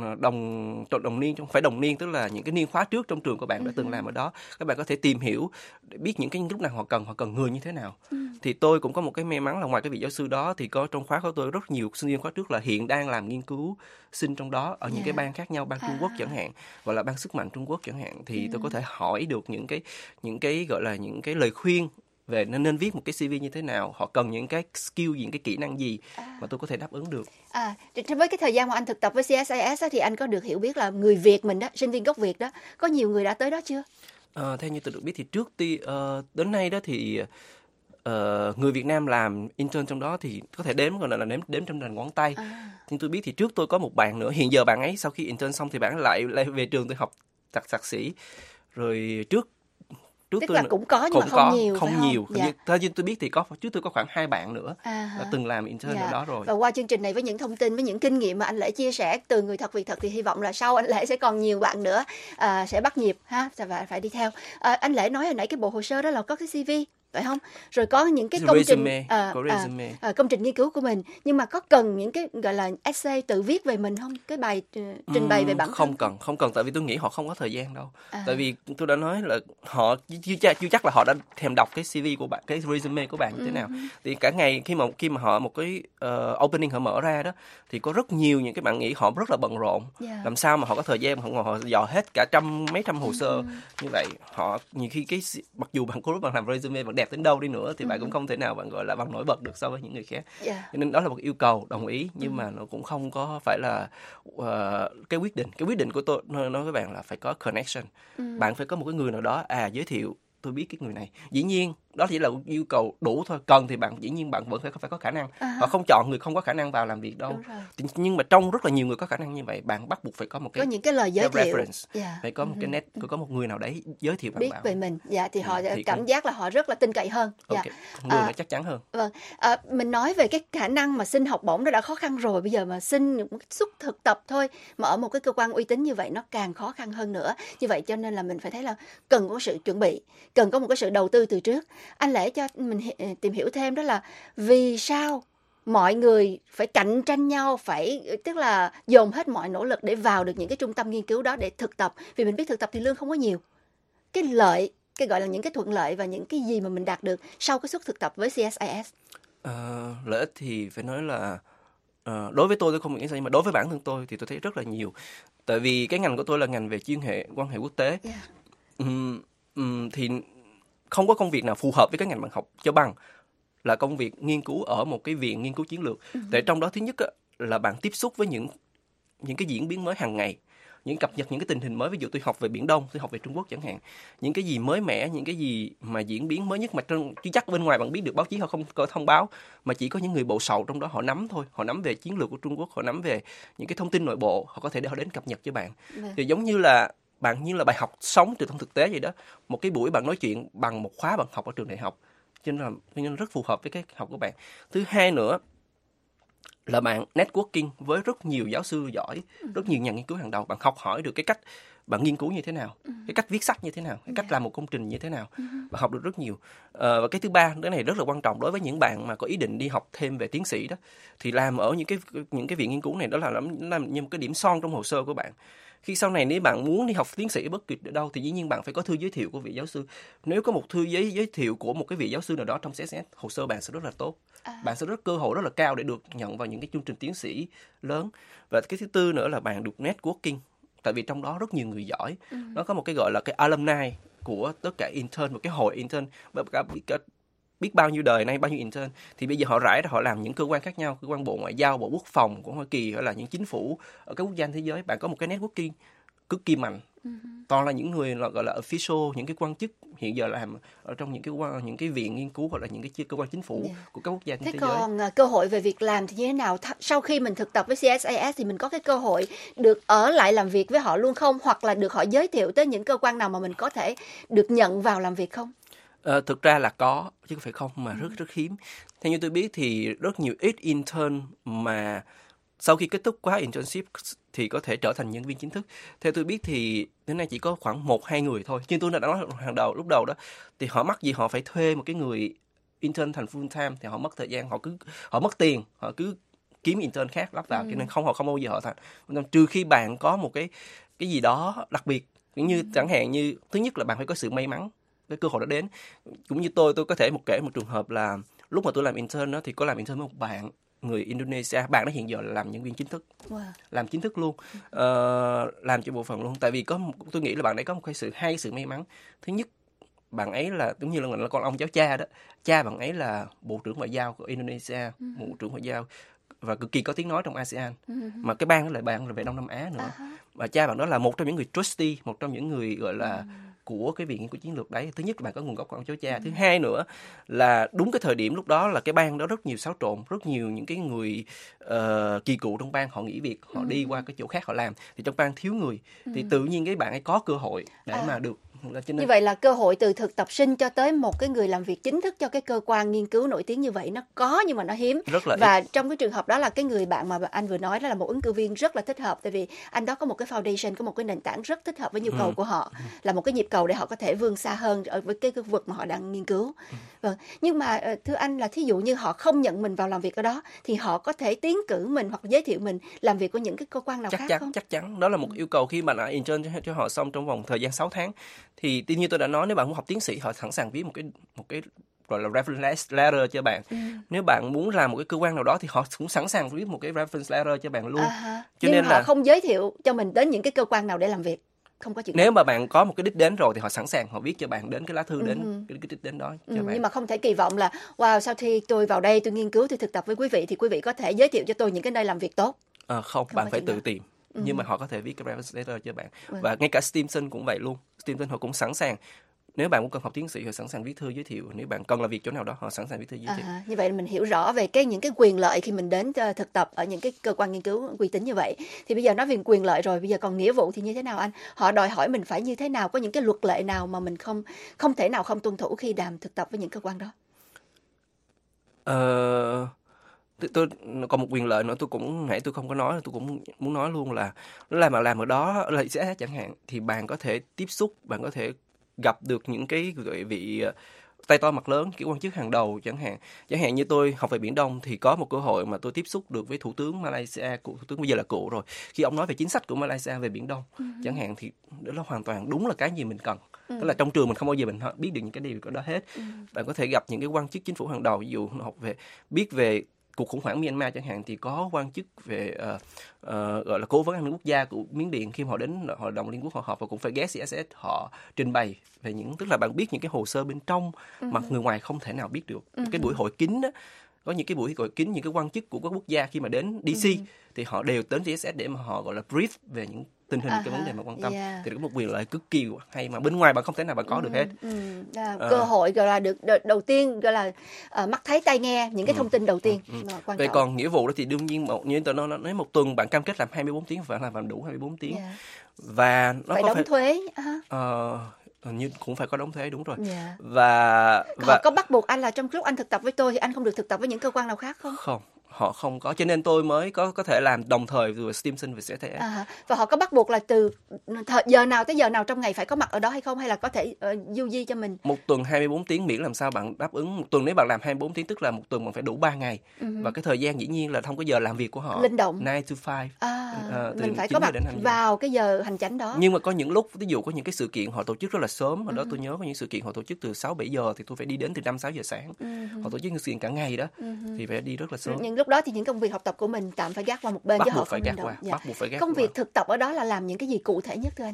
đồng đồng niên, không phải đồng niên, tức là những cái niên khóa trước trong trường của bạn đã từng làm ở đó, các bạn có thể tìm hiểu để biết những cái lúc nào họ cần họ cần người như thế nào. Thì tôi cũng có một cái may mắn là ngoài cái vị giáo sư đó thì có trong khóa của tôi rất nhiều sinh viên khóa trước là hiện đang làm nghiên cứu sinh trong đó ở những cái bang khác nhau, bang Trung Quốc chẳng hạn, gọi là bang sức mạnh Trung Quốc chẳng hạn, thì tôi có thể hỏi được những cái những cái gọi là những cái lời khuyên về nên nên viết một cái xê vê như thế nào, họ cần những cái skill, những cái kỹ năng gì mà tôi có thể đáp ứng được. À, với cái thời gian mà anh thực tập với xê ét i ét á, thì anh có được hiểu biết là người Việt mình đó, sinh viên gốc Việt đó, có nhiều người đã tới đó chưa? À, theo như tôi được biết thì trước ti uh, đến nay đó thì uh, người Việt Nam làm intern trong đó thì có thể đếm, gọi là đếm đếm trên đầu ngón tay. À. Nhưng tôi biết thì trước tôi có một bạn nữa, hiện giờ bạn ấy sau khi intern xong thì bạn lại lại về trường tôi học thạc thạc sĩ. Rồi trước trước Tức tôi là cũng có nhưng cũng mà không có, nhiều, không phải không? nhiều. Dạ. Như, theo như tôi biết thì có trước tôi có khoảng hai bạn nữa À, đã từng làm intern dạ. ở đó rồi. Và qua chương trình này với những thông tin, với những kinh nghiệm mà anh Lễ chia sẻ từ người thật việc thật, thì hy vọng là sau anh Lễ sẽ còn nhiều bạn nữa à, sẽ bắt nhịp ha, và phải đi theo. À, anh Lễ nói hồi nãy cái bộ hồ sơ đó là có cái xê vê, phải không? Rồi có những cái công Resume, trình à, có à, resume. à, công trình nghiên cứu của mình, nhưng mà có cần những cái gọi là essay tự viết về mình không? Cái bài uh, trình bày về bản thân không cần, không cần, tại vì tôi nghĩ họ không có thời gian đâu. À. Tại vì tôi đã nói là họ chưa, chưa, chưa chắc là họ đã thèm đọc cái xê vê của bạn, cái resume của bạn như thế nào. Thì cả ngày khi mà khi mà họ một cái uh, opening họ mở ra đó, thì có rất nhiều những cái bạn nghĩ họ rất là bận rộn. Yeah. Làm sao mà họ có thời gian mà họ ngồi họ dò hết cả trăm mấy trăm hồ sơ như vậy. Họ nhiều khi cái mặc dù bạn có lúc bạn làm resume bạn đẹp đến đâu đi nữa thì bạn cũng không thể nào bạn gọi là bạn nổi bật được so với những người khác. Yeah. Cho nên đó là một yêu cầu, đồng ý, nhưng mà nó cũng không có phải là uh, cái quyết định. Cái quyết định của tôi nói với bạn là phải có connection. Bạn phải có một cái người nào đó à giới thiệu tôi biết cái người này. Dĩ nhiên đó chỉ là yêu cầu đủ thôi. Cần thì bạn dĩ nhiên bạn vẫn phải phải có khả năng. À. Họ không chọn người không có khả năng vào làm việc đâu. Nhưng mà trong rất là nhiều người có khả năng như vậy, bạn bắt buộc phải có một cái có những cái lời giới cái thiệu, reference. yeah. Phải có một cái net, có một người nào đấy giới thiệu bạn biết vào. về mình, dạ thì họ Ừ, thì cảm cũng... giác là họ rất là tin cậy hơn. Dạ. Okay. Người À, nó chắc chắn hơn. Vâng, à, mình nói về cái khả năng mà xin học bổng đó đã khó khăn rồi, bây giờ mà xin một suất thực tập thôi mà ở một cái cơ quan uy tín như vậy nó càng khó khăn hơn nữa. Như vậy cho nên là mình phải thấy là cần có sự chuẩn bị, cần có một cái sự đầu tư từ trước. Anh Lễ cho mình tìm hiểu thêm đó là vì sao mọi người phải cạnh tranh nhau, phải tức là dồn hết mọi nỗ lực để vào được những cái trung tâm nghiên cứu đó để thực tập, vì mình biết thực tập thì lương không có nhiều. Cái lợi, cái gọi là những cái thuận lợi và những cái gì mà mình đạt được sau cái suất thực tập với xê ét i ét? À, lợi ích thì phải nói là uh, đối với tôi tôi không nghĩ sao, nhưng mà đối với bản thân tôi thì tôi thấy rất là nhiều. Tại vì cái ngành của tôi là ngành về chuyên hệ quan hệ quốc tế. Yeah. Um, um, thì không có công việc nào phù hợp với cái ngành bạn học cho bằng là công việc nghiên cứu ở một cái viện nghiên cứu chiến lược. Uh-huh. Tại trong đó thứ nhất á, là bạn tiếp xúc với những những cái diễn biến mới hàng ngày, những cập nhật những cái tình hình mới. Ví dụ tôi học về Biển Đông, tôi học về Trung Quốc chẳng hạn, những cái gì mới mẻ, những cái gì mà diễn biến mới nhất mà trong chứ chắc bên ngoài bạn biết được, báo chí họ không có thông báo, mà chỉ có những người bộ sậu trong đó họ nắm thôi. Họ nắm về chiến lược của Trung Quốc, họ nắm về những cái thông tin nội bộ, họ có thể để họ đến cập nhật cho bạn. Vâng. Thì giống như là bạn như là bài học sống từ trong thực tế vậy đó. Một cái buổi bạn nói chuyện bằng một khóa bạn học ở trường đại học, cho nên là cho nên rất phù hợp với cái học của bạn. Thứ hai nữa là bạn networking với rất nhiều giáo sư giỏi, rất nhiều nhà nghiên cứu hàng đầu. Bạn học hỏi được cái cách bạn nghiên cứu như thế nào, ừ. cái cách viết sách như thế nào, cái cách yeah. làm một công trình như thế nào, ừ. và học được rất nhiều. Ờ, và cái thứ ba, cái này rất là quan trọng đối với những bạn mà có ý định đi học thêm về tiến sĩ đó, thì làm ở những cái những cái viện nghiên cứu này đó là làm, làm như một cái điểm son trong hồ sơ của bạn. Khi sau này nếu bạn muốn đi học tiến sĩ bất kỳ ở đâu thì dĩ nhiên bạn phải có thư giới thiệu của vị giáo sư. Nếu có một thư giới giới thiệu của một cái vị giáo sư nào đó trong xê ét ét, hồ sơ bạn sẽ rất là tốt. À. Bạn sẽ rất cơ hội rất là cao để được nhận vào những cái chương trình tiến sĩ lớn. Và cái thứ tư nữa là bạn được networking. Tại vì trong đó rất nhiều người giỏi. Ừ. Nó có một cái gọi là cái alumni của tất cả intern, một cái hội intern. Biết bao nhiêu đời nay, bao nhiêu intern. Thì bây giờ họ rải ra họ làm những cơ quan khác nhau. Cơ quan Bộ Ngoại giao, Bộ Quốc phòng của Hoa Kỳ, hay là những chính phủ ở các quốc gia thế giới. Bạn có một cái networking cực kỳ mạnh. Uh-huh. Toàn là những người gọi là official, những cái quan chức hiện giờ làm ở trong những cái những cái viện nghiên cứu hoặc là những cái cơ quan chính phủ yeah. của các quốc gia trên thế thế còn giới. Cơ hội về việc làm thì như thế nào? Th- sau khi mình thực tập với xê ét a ét thì mình có cái cơ hội được ở lại làm việc với họ luôn không? Hoặc là được họ giới thiệu tới những cơ quan nào mà mình có thể được nhận vào làm việc không? À, thực ra là có, chứ không phải không, mà rất rất hiếm. Theo như tôi biết thì rất nhiều ít intern mà sau khi kết thúc khóa internship thì có thể trở thành nhân viên chính thức. Theo tôi biết thì đến nay chỉ có khoảng một hai người thôi. Nhưng tôi đã nói hàng đầu lúc đầu đó, thì họ mắc gì họ phải thuê một cái người intern thành full time, thì họ mất thời gian, họ cứ họ mất tiền, họ cứ kiếm intern khác lắp vào, ừ. cho nên không họ không bao giờ họ thành. Trừ khi bạn có một cái cái gì đó đặc biệt, như ừ. chẳng hạn như thứ nhất là bạn phải có sự may mắn, cái cơ hội đó đến. Cũng như tôi, tôi có thể một kể một trường hợp là lúc mà tôi làm intern đó thì có làm intern với một bạn người Indonesia, bạn đó hiện giờ là làm nhân viên chính thức, wow. làm chính thức luôn, uh, làm cho bộ phận luôn. Tại vì có tôi nghĩ là bạn ấy có một cái sự hai sự may mắn. Thứ nhất, bạn ấy là giống như là, là con ông cháu cha đó, cha bạn ấy là bộ trưởng ngoại giao của Indonesia, uh-huh. bộ trưởng ngoại giao và cực kỳ có tiếng nói trong a sê an, uh-huh. mà cái bang đó lại bạn là về Đông Nam Á nữa, uh-huh. và cha bạn đó là một trong những người trustee, một trong những người gọi là uh-huh. của cái viện nghiên cứu chiến lược đấy. Thứ nhất là bạn có nguồn gốc của ông cháu cha. Thứ hai nữa là đúng cái thời điểm lúc đó là cái bang đó rất nhiều xáo trộn, rất nhiều những cái người uh, kỳ cựu trong bang họ nghỉ việc, họ ừ. đi qua cái chỗ khác họ làm, thì trong bang thiếu người, ừ. thì tự nhiên cái bạn ấy có cơ hội để à. mà được. Cho nên... Như vậy là cơ hội từ thực tập sinh cho tới một cái người làm việc chính thức cho cái cơ quan nghiên cứu nổi tiếng như vậy nó có, nhưng mà nó hiếm. Rất là và ít. Trong cái trường hợp đó là cái người bạn mà anh vừa nói đó là một ứng cử viên rất là thích hợp, tại vì anh đó có một cái foundation, có một cái nền tảng rất thích hợp với nhu cầu ừ. của họ, là một cái nhịp cầu để họ có thể vươn xa hơn ở với cái khu vực mà họ đang nghiên cứu. Ừ. Vâng. Nhưng mà thưa anh là thí dụ như họ không nhận mình vào làm việc ở đó thì họ có thể tiến cử mình hoặc giới thiệu mình làm việc của những cái cơ quan nào chắc khác chắn, không? Chắc chắn. Đó là một yêu cầu khi mà đã intern cho, cho họ xong trong vòng thời gian sáu tháng. Thì tuy nhiên tôi đã nói nếu bạn muốn học tiến sĩ họ sẵn sàng viết một cái một cái gọi là reference letter cho bạn. Ừ. Nếu bạn muốn làm một cái cơ quan nào đó thì họ cũng sẵn sàng viết một cái reference letter cho bạn luôn. À, cho nhưng nên họ là không giới thiệu cho mình đến những cái cơ quan nào để làm việc. Không có chuyện nếu đó. Mà bạn có một cái đích đến rồi thì họ sẵn sàng họ viết cho bạn đến cái lá thư đến uh-huh. cái, cái đích đến đó cho uh-huh. bạn. Nhưng mà không thể kỳ vọng là wow, sau khi tôi vào đây tôi nghiên cứu, tôi thực tập với quý vị thì quý vị có thể giới thiệu cho tôi những cái nơi làm việc tốt. À, không, không bạn phải tự đó. tìm. Uh-huh. Nhưng mà họ có thể viết cái reference letter cho bạn. Uh-huh. Và ngay cả Stimson cũng vậy luôn. Stimson họ cũng sẵn sàng. Nếu bạn muốn cần học tiến sĩ họ sẵn sàng viết thư giới thiệu, nếu bạn cần làm việc chỗ nào đó họ sẵn sàng viết thư giới thiệu. À, như vậy mình hiểu rõ về cái những cái quyền lợi khi mình đến uh, thực tập ở những cái cơ quan nghiên cứu uy tín như vậy. Thì bây giờ nói về quyền lợi rồi, bây giờ còn nghĩa vụ thì như thế nào anh? Họ đòi hỏi mình phải như thế nào, có những cái luật lệ nào mà mình không không thể nào không tuân thủ khi làm thực tập với những cơ quan đó? Ờ tôi, tôi còn một quyền lợi nữa tôi cũng nãy tôi không có nói, tôi cũng muốn nói luôn là là mà làm ở đó là sẽ chẳng hạn thì bạn có thể tiếp xúc, bạn có thể gặp được những cái vị tay to mặt lớn, kiểu quan chức hàng đầu chẳng hạn. Chẳng hạn như tôi học về Biển Đông thì có một cơ hội mà tôi tiếp xúc được với Thủ tướng Malaysia, Thủ tướng bây giờ là cựu rồi. Khi ông nói về chính sách của Malaysia về Biển Đông uh-huh. chẳng hạn thì đó là hoàn toàn đúng là cái gì mình cần. Uh-huh. Tức là trong trường mình không bao giờ mình biết được những cái điều đó hết. Uh-huh. Bạn có thể gặp những cái quan chức chính phủ hàng đầu, ví dụ học về biết về cuộc khủng hoảng Myanmar chẳng hạn thì có quan chức về uh, uh, gọi là cố vấn an ninh quốc gia của Miến Điện khi họ đến Hội đồng Liên Quốc họ họp và cũng phải ghé xê ét ét họ trình bày về những, tức là bạn biết những cái hồ sơ bên trong uh-huh. mà người ngoài không thể nào biết được. Uh-huh. Cái buổi hội kín đó, có những cái buổi hội kín những cái quan chức của các quốc gia khi mà đến đê xê uh-huh. thì họ đều đến xê ét ét để mà họ gọi là brief về những tình hình uh-huh. cái vấn đề mà quan tâm. Yeah. Thì có một quyền lợi cực kỳ hay mà bên ngoài bạn không thể nào bạn có uh-huh. được hết. Uh-huh. Yeah. Uh. Cơ hội gọi là được đầu tiên gọi là uh, mắt thấy tai nghe những cái uh-huh. thông tin đầu tiên. Uh-huh. Mà quan Vậy trọng. Còn nghĩa vụ đó thì đương nhiên một như tôi nói nếu một tuần bạn cam kết làm hai mươi bốn tiếng phải làm đủ hai mươi bốn tiếng. Yeah. Và nó phải có đóng phải, thuế. Uh-huh. Uh, như cũng phải có đóng thuế đúng rồi. Yeah. Và họ và có bắt buộc anh là trong lúc anh thực tập với tôi thì anh không được thực tập với những cơ quan nào khác không? Không, họ không có, cho nên tôi mới có có thể làm đồng thời vừa Stimson và xê ét ét. À, và họ có bắt buộc là từ thời, giờ nào tới giờ nào trong ngày phải có mặt ở đó hay không, hay là có thể uh, du di cho mình? Một tuần hai mươi bốn tiếng, miễn làm sao bạn đáp ứng. Một tuần nếu bạn làm hai mươi bốn tiếng tức là một tuần bạn phải đủ ba ngày. Uh-huh. Và cái thời gian dĩ nhiên là không có giờ làm việc của họ. Linh động. nine to five. À, à, mình phải có mặt vào cái giờ hành chánh đó. Nhưng mà có những lúc, ví dụ có những cái sự kiện họ tổ chức rất là sớm. Hồi uh-huh. đó tôi nhớ có những sự kiện họ tổ chức từ sáu bảy giờ thì tôi phải đi đến từ năm sáu giờ sáng. Uh-huh. Họ tổ chức những sự kiện cả ngày đó. Uh-huh. Thì phải đi rất là sớm. Những lúc đó thì những công việc học tập của mình tạm phải gác qua một bên, bắt chứ họ phải không gác động. qua. Dạ. Bắt buộc phải gác Công qua. việc thực tập ở đó là làm những cái gì cụ thể nhất thưa anh?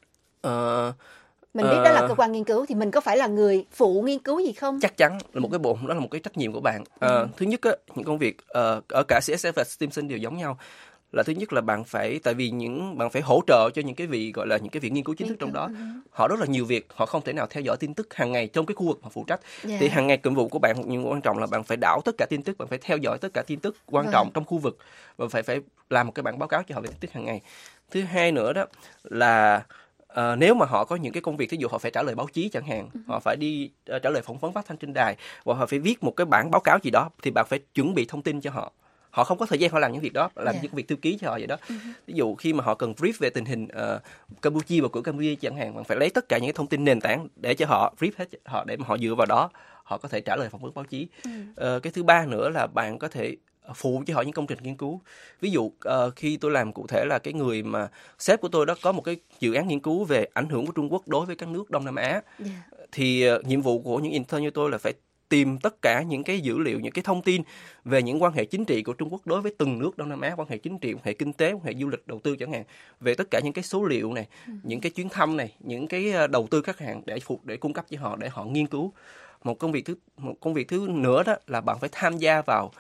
Ờ, mình biết uh, đó là cơ quan nghiên cứu, thì mình có phải là người phụ nghiên cứu gì không? Chắc chắn là một cái bộ, đó là một cái trách nhiệm của bạn. Uh, ừ. Thứ nhất á, những công việc uh, ở cả xê ét ét và Stimson đều giống nhau. Là thứ nhất là bạn phải, tại vì những bạn phải hỗ trợ cho những cái vị gọi là những cái viện nghiên cứu chính thức trong đó. Uh-huh. Họ rất là nhiều việc, họ không thể nào theo dõi tin tức hàng ngày trong cái khu vực mà phụ trách. Yeah. Thì hàng ngày nhiệm vụ của bạn, nhưng quan trọng là bạn phải đảo tất cả tin tức, bạn phải theo dõi tất cả tin tức quan trọng uh-huh. trong khu vực và phải phải làm một cái bản báo cáo cho họ về tin tức hàng ngày. Thứ hai nữa đó là Uh, nếu mà họ có những cái công việc, ví dụ họ phải trả lời báo chí chẳng hạn, uh-huh. họ phải đi uh, trả lời phỏng vấn phát thanh trên đài, hoặc họ phải viết một cái bản báo cáo gì đó, thì bạn phải chuẩn bị thông tin cho họ. Họ không có thời gian họ làm những việc đó, làm yeah. những việc thư ký cho họ vậy đó. Uh-huh. Ví dụ khi mà họ cần brief về tình hình uh, Campuchia, bầu cử Campuchia chẳng hạn, bạn phải lấy tất cả những cái thông tin nền tảng để cho họ brief hết họ, để mà họ dựa vào đó họ có thể trả lời phỏng vấn báo chí. Uh-huh. Uh, cái thứ ba nữa là bạn có thể phụ cho họ những công trình nghiên cứu. Ví dụ uh, khi tôi làm cụ thể là cái người mà sếp của tôi đó có một cái dự án nghiên cứu về ảnh hưởng của Trung Quốc đối với các nước Đông Nam Á. Yeah. Thì uh, nhiệm vụ của những intern như tôi là phải tìm tất cả những cái dữ liệu, những cái thông tin về những quan hệ chính trị của Trung Quốc đối với từng nước Đông Nam Á, quan hệ chính trị, quan hệ kinh tế, quan hệ du lịch, đầu tư chẳng hạn, về tất cả những cái số liệu này, ừ. những cái chuyến thăm này, những cái đầu tư khách hàng để phục để cung cấp cho họ để họ nghiên cứu. Một công việc thứ một công việc thứ nữa đó là bạn phải tham gia vào.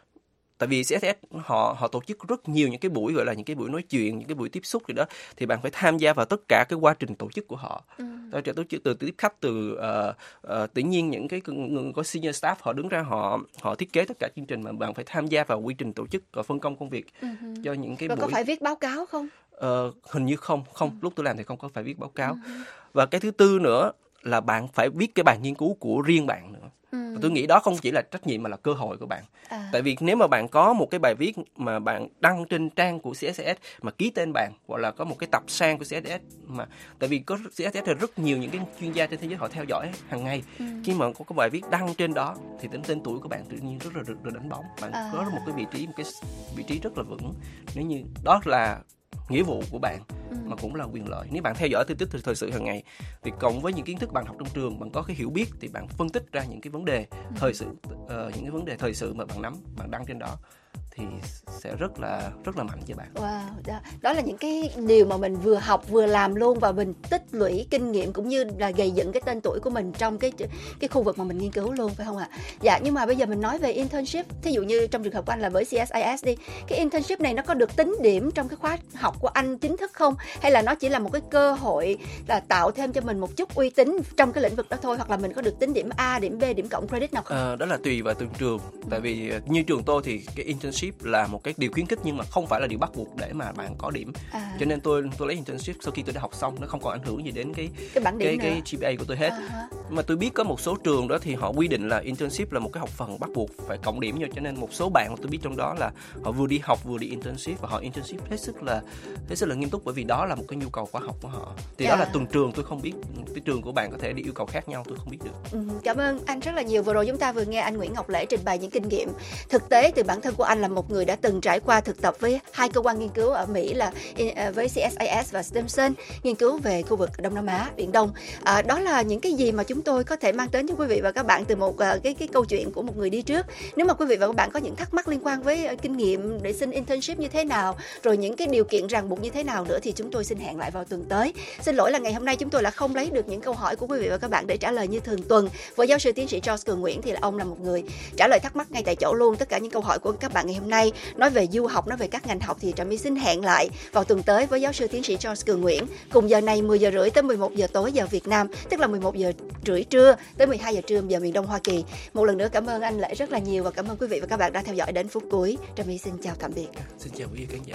Tại vì xê ét ét họ họ tổ chức rất nhiều những cái buổi gọi là những cái buổi nói chuyện, những cái buổi tiếp xúc gì đó, thì bạn phải tham gia vào tất cả cái quá trình tổ chức của họ. Ừ. Tổ chức từ tiếp khách, từ uh, uh, tự nhiên những cái người có senior staff họ đứng ra họ họ thiết kế tất cả chương trình, mà bạn phải tham gia vào quy trình tổ chức và phân công công việc ừ. cho những cái Rồi buổi. Có phải viết báo cáo không? Uh, hình như không, không. Ừ. Lúc tôi làm thì không có phải viết báo cáo. Ừ. Và cái thứ tư nữa là bạn phải viết cái bài nghiên cứu của riêng bạn nữa. Ừ. Tôi nghĩ đó không chỉ là trách nhiệm mà là cơ hội của bạn. À. Tại vì nếu mà bạn có một cái bài viết mà bạn đăng trên trang của xê ét ét mà ký tên bạn, hoặc là có một cái tập san của xê ét ét, mà tại vì có xê ét ét là rất nhiều những cái chuyên gia trên thế giới họ theo dõi hàng ngày. Ừ. Khi mà có cái bài viết đăng trên đó thì tên tên tuổi của bạn tự nhiên rất là được, được đánh bóng. Bạn à. có một cái vị trí một cái vị trí rất là vững. Nếu như đó là nghĩa vụ của bạn, ừ. mà cũng là quyền lợi. Nếu bạn theo dõi tin tức thời sự hàng ngày thì cộng với những kiến thức bạn học trong trường, bạn có cái hiểu biết, thì bạn phân tích ra những cái vấn đề ừ. thời sự, uh, những cái vấn đề thời sự mà bạn nắm, bạn đăng trên đó, thì sẽ rất là rất là mạnh cho bạn. Wow, đó, đó là những cái điều mà mình vừa học vừa làm luôn, và mình tích lũy kinh nghiệm cũng như là gây dựng cái tên tuổi của mình trong cái cái khu vực mà mình nghiên cứu luôn, phải không ạ? Dạ, nhưng mà bây giờ mình nói về internship, thí dụ như trong trường hợp của anh là với xê ét i ét đi, cái internship này nó có được tính điểm trong cái khóa học của anh chính thức không, hay là nó chỉ là một cái cơ hội là tạo thêm cho mình một chút uy tín trong cái lĩnh vực đó thôi, hoặc là mình có được tính điểm A, điểm B, điểm cộng credit nào không? À, đó là tùy vào từng trường. Tại vì như trường tôi thì cái internship là một cái điều khuyến khích, nhưng mà không phải là điều bắt buộc để mà bạn có điểm. À. Cho nên tôi tôi lấy internship sau khi tôi đã học xong, nó không còn ảnh hưởng gì đến cái cái bảng điểm cái, cái giê pê a của tôi hết. À. Mà tôi biết có một số trường đó thì họ quy định là internship là một cái học phần bắt buộc phải cộng điểm vô, cho nên một số bạn mà tôi biết trong đó là họ vừa đi học vừa đi internship, và họ internship hết sức là hết sức là nghiêm túc, bởi vì đó là một cái nhu cầu khóa học của họ. Thì yeah. đó là từng trường, tôi không biết, cái trường của bạn có thể đi yêu cầu khác nhau, tôi không biết được. Ừ, cảm ơn anh rất là nhiều. Vừa rồi chúng ta vừa nghe anh Nguyễn Ngọc Lễ trình bày những kinh nghiệm thực tế từ bản thân của anh là một người đã từng trải qua thực tập với hai cơ quan nghiên cứu ở Mỹ là với xê ét i ét và Stimson, nghiên cứu về khu vực Đông Nam Á, Biển Đông. À, đó là những cái gì mà chúng tôi có thể mang đến cho quý vị và các bạn từ một uh, cái cái câu chuyện của một người đi trước. Nếu mà quý vị và các bạn có những thắc mắc liên quan với uh, kinh nghiệm để xin internship như thế nào, rồi những cái điều kiện ràng buộc như thế nào nữa, thì chúng tôi xin hẹn lại vào tuần tới. Xin lỗi là ngày hôm nay chúng tôi là không lấy được những câu hỏi của quý vị và các bạn để trả lời như thường tuần. Với giáo sư tiến sĩ George Cường Nguyễn thì là ông là một người trả lời thắc mắc ngay tại chỗ luôn. Tất cả những câu hỏi của các bạn ngày hôm nay nói về du học, nói về các ngành học thì Trà My xin hẹn lại vào tuần tới với giáo sư tiến sĩ George Cường Nguyễn, cùng giờ này mười giờ rưỡi tới mười một giờ tối giờ Việt Nam, tức là mười một giờ rưỡi trưa tới mười hai giờ trưa giờ miền Đông Hoa Kỳ. Một lần nữa cảm ơn anh Lễ rất là nhiều, và cảm ơn quý vị và các bạn đã theo dõi đến phút cuối. Trà My xin chào tạm biệt. Xin chào quý khán giả.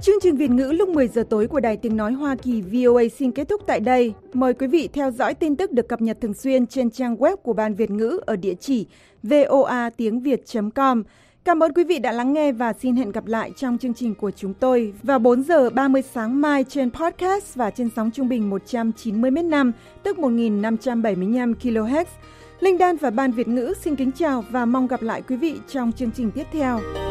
Chương trình Việt ngữ lúc mười giờ tối của Đài Tiếng Nói Hoa Kỳ vê o a xin kết thúc tại đây. Mời quý vị theo dõi tin tức được cập nhật thường xuyên trên trang web của Ban Việt ngữ ở địa chỉ voa tiếng việt chấm com. Cảm ơn quý vị đã lắng nghe và xin hẹn gặp lại trong chương trình của chúng tôi vào bốn giờ ba mươi sáng mai trên podcast và trên sóng trung bình một trăm chín mươi mét năm, tức một nghìn năm trăm bảy mươi lăm ki lô héc. Linh Đan và Ban Việt ngữ xin kính chào và mong gặp lại quý vị trong chương trình tiếp theo.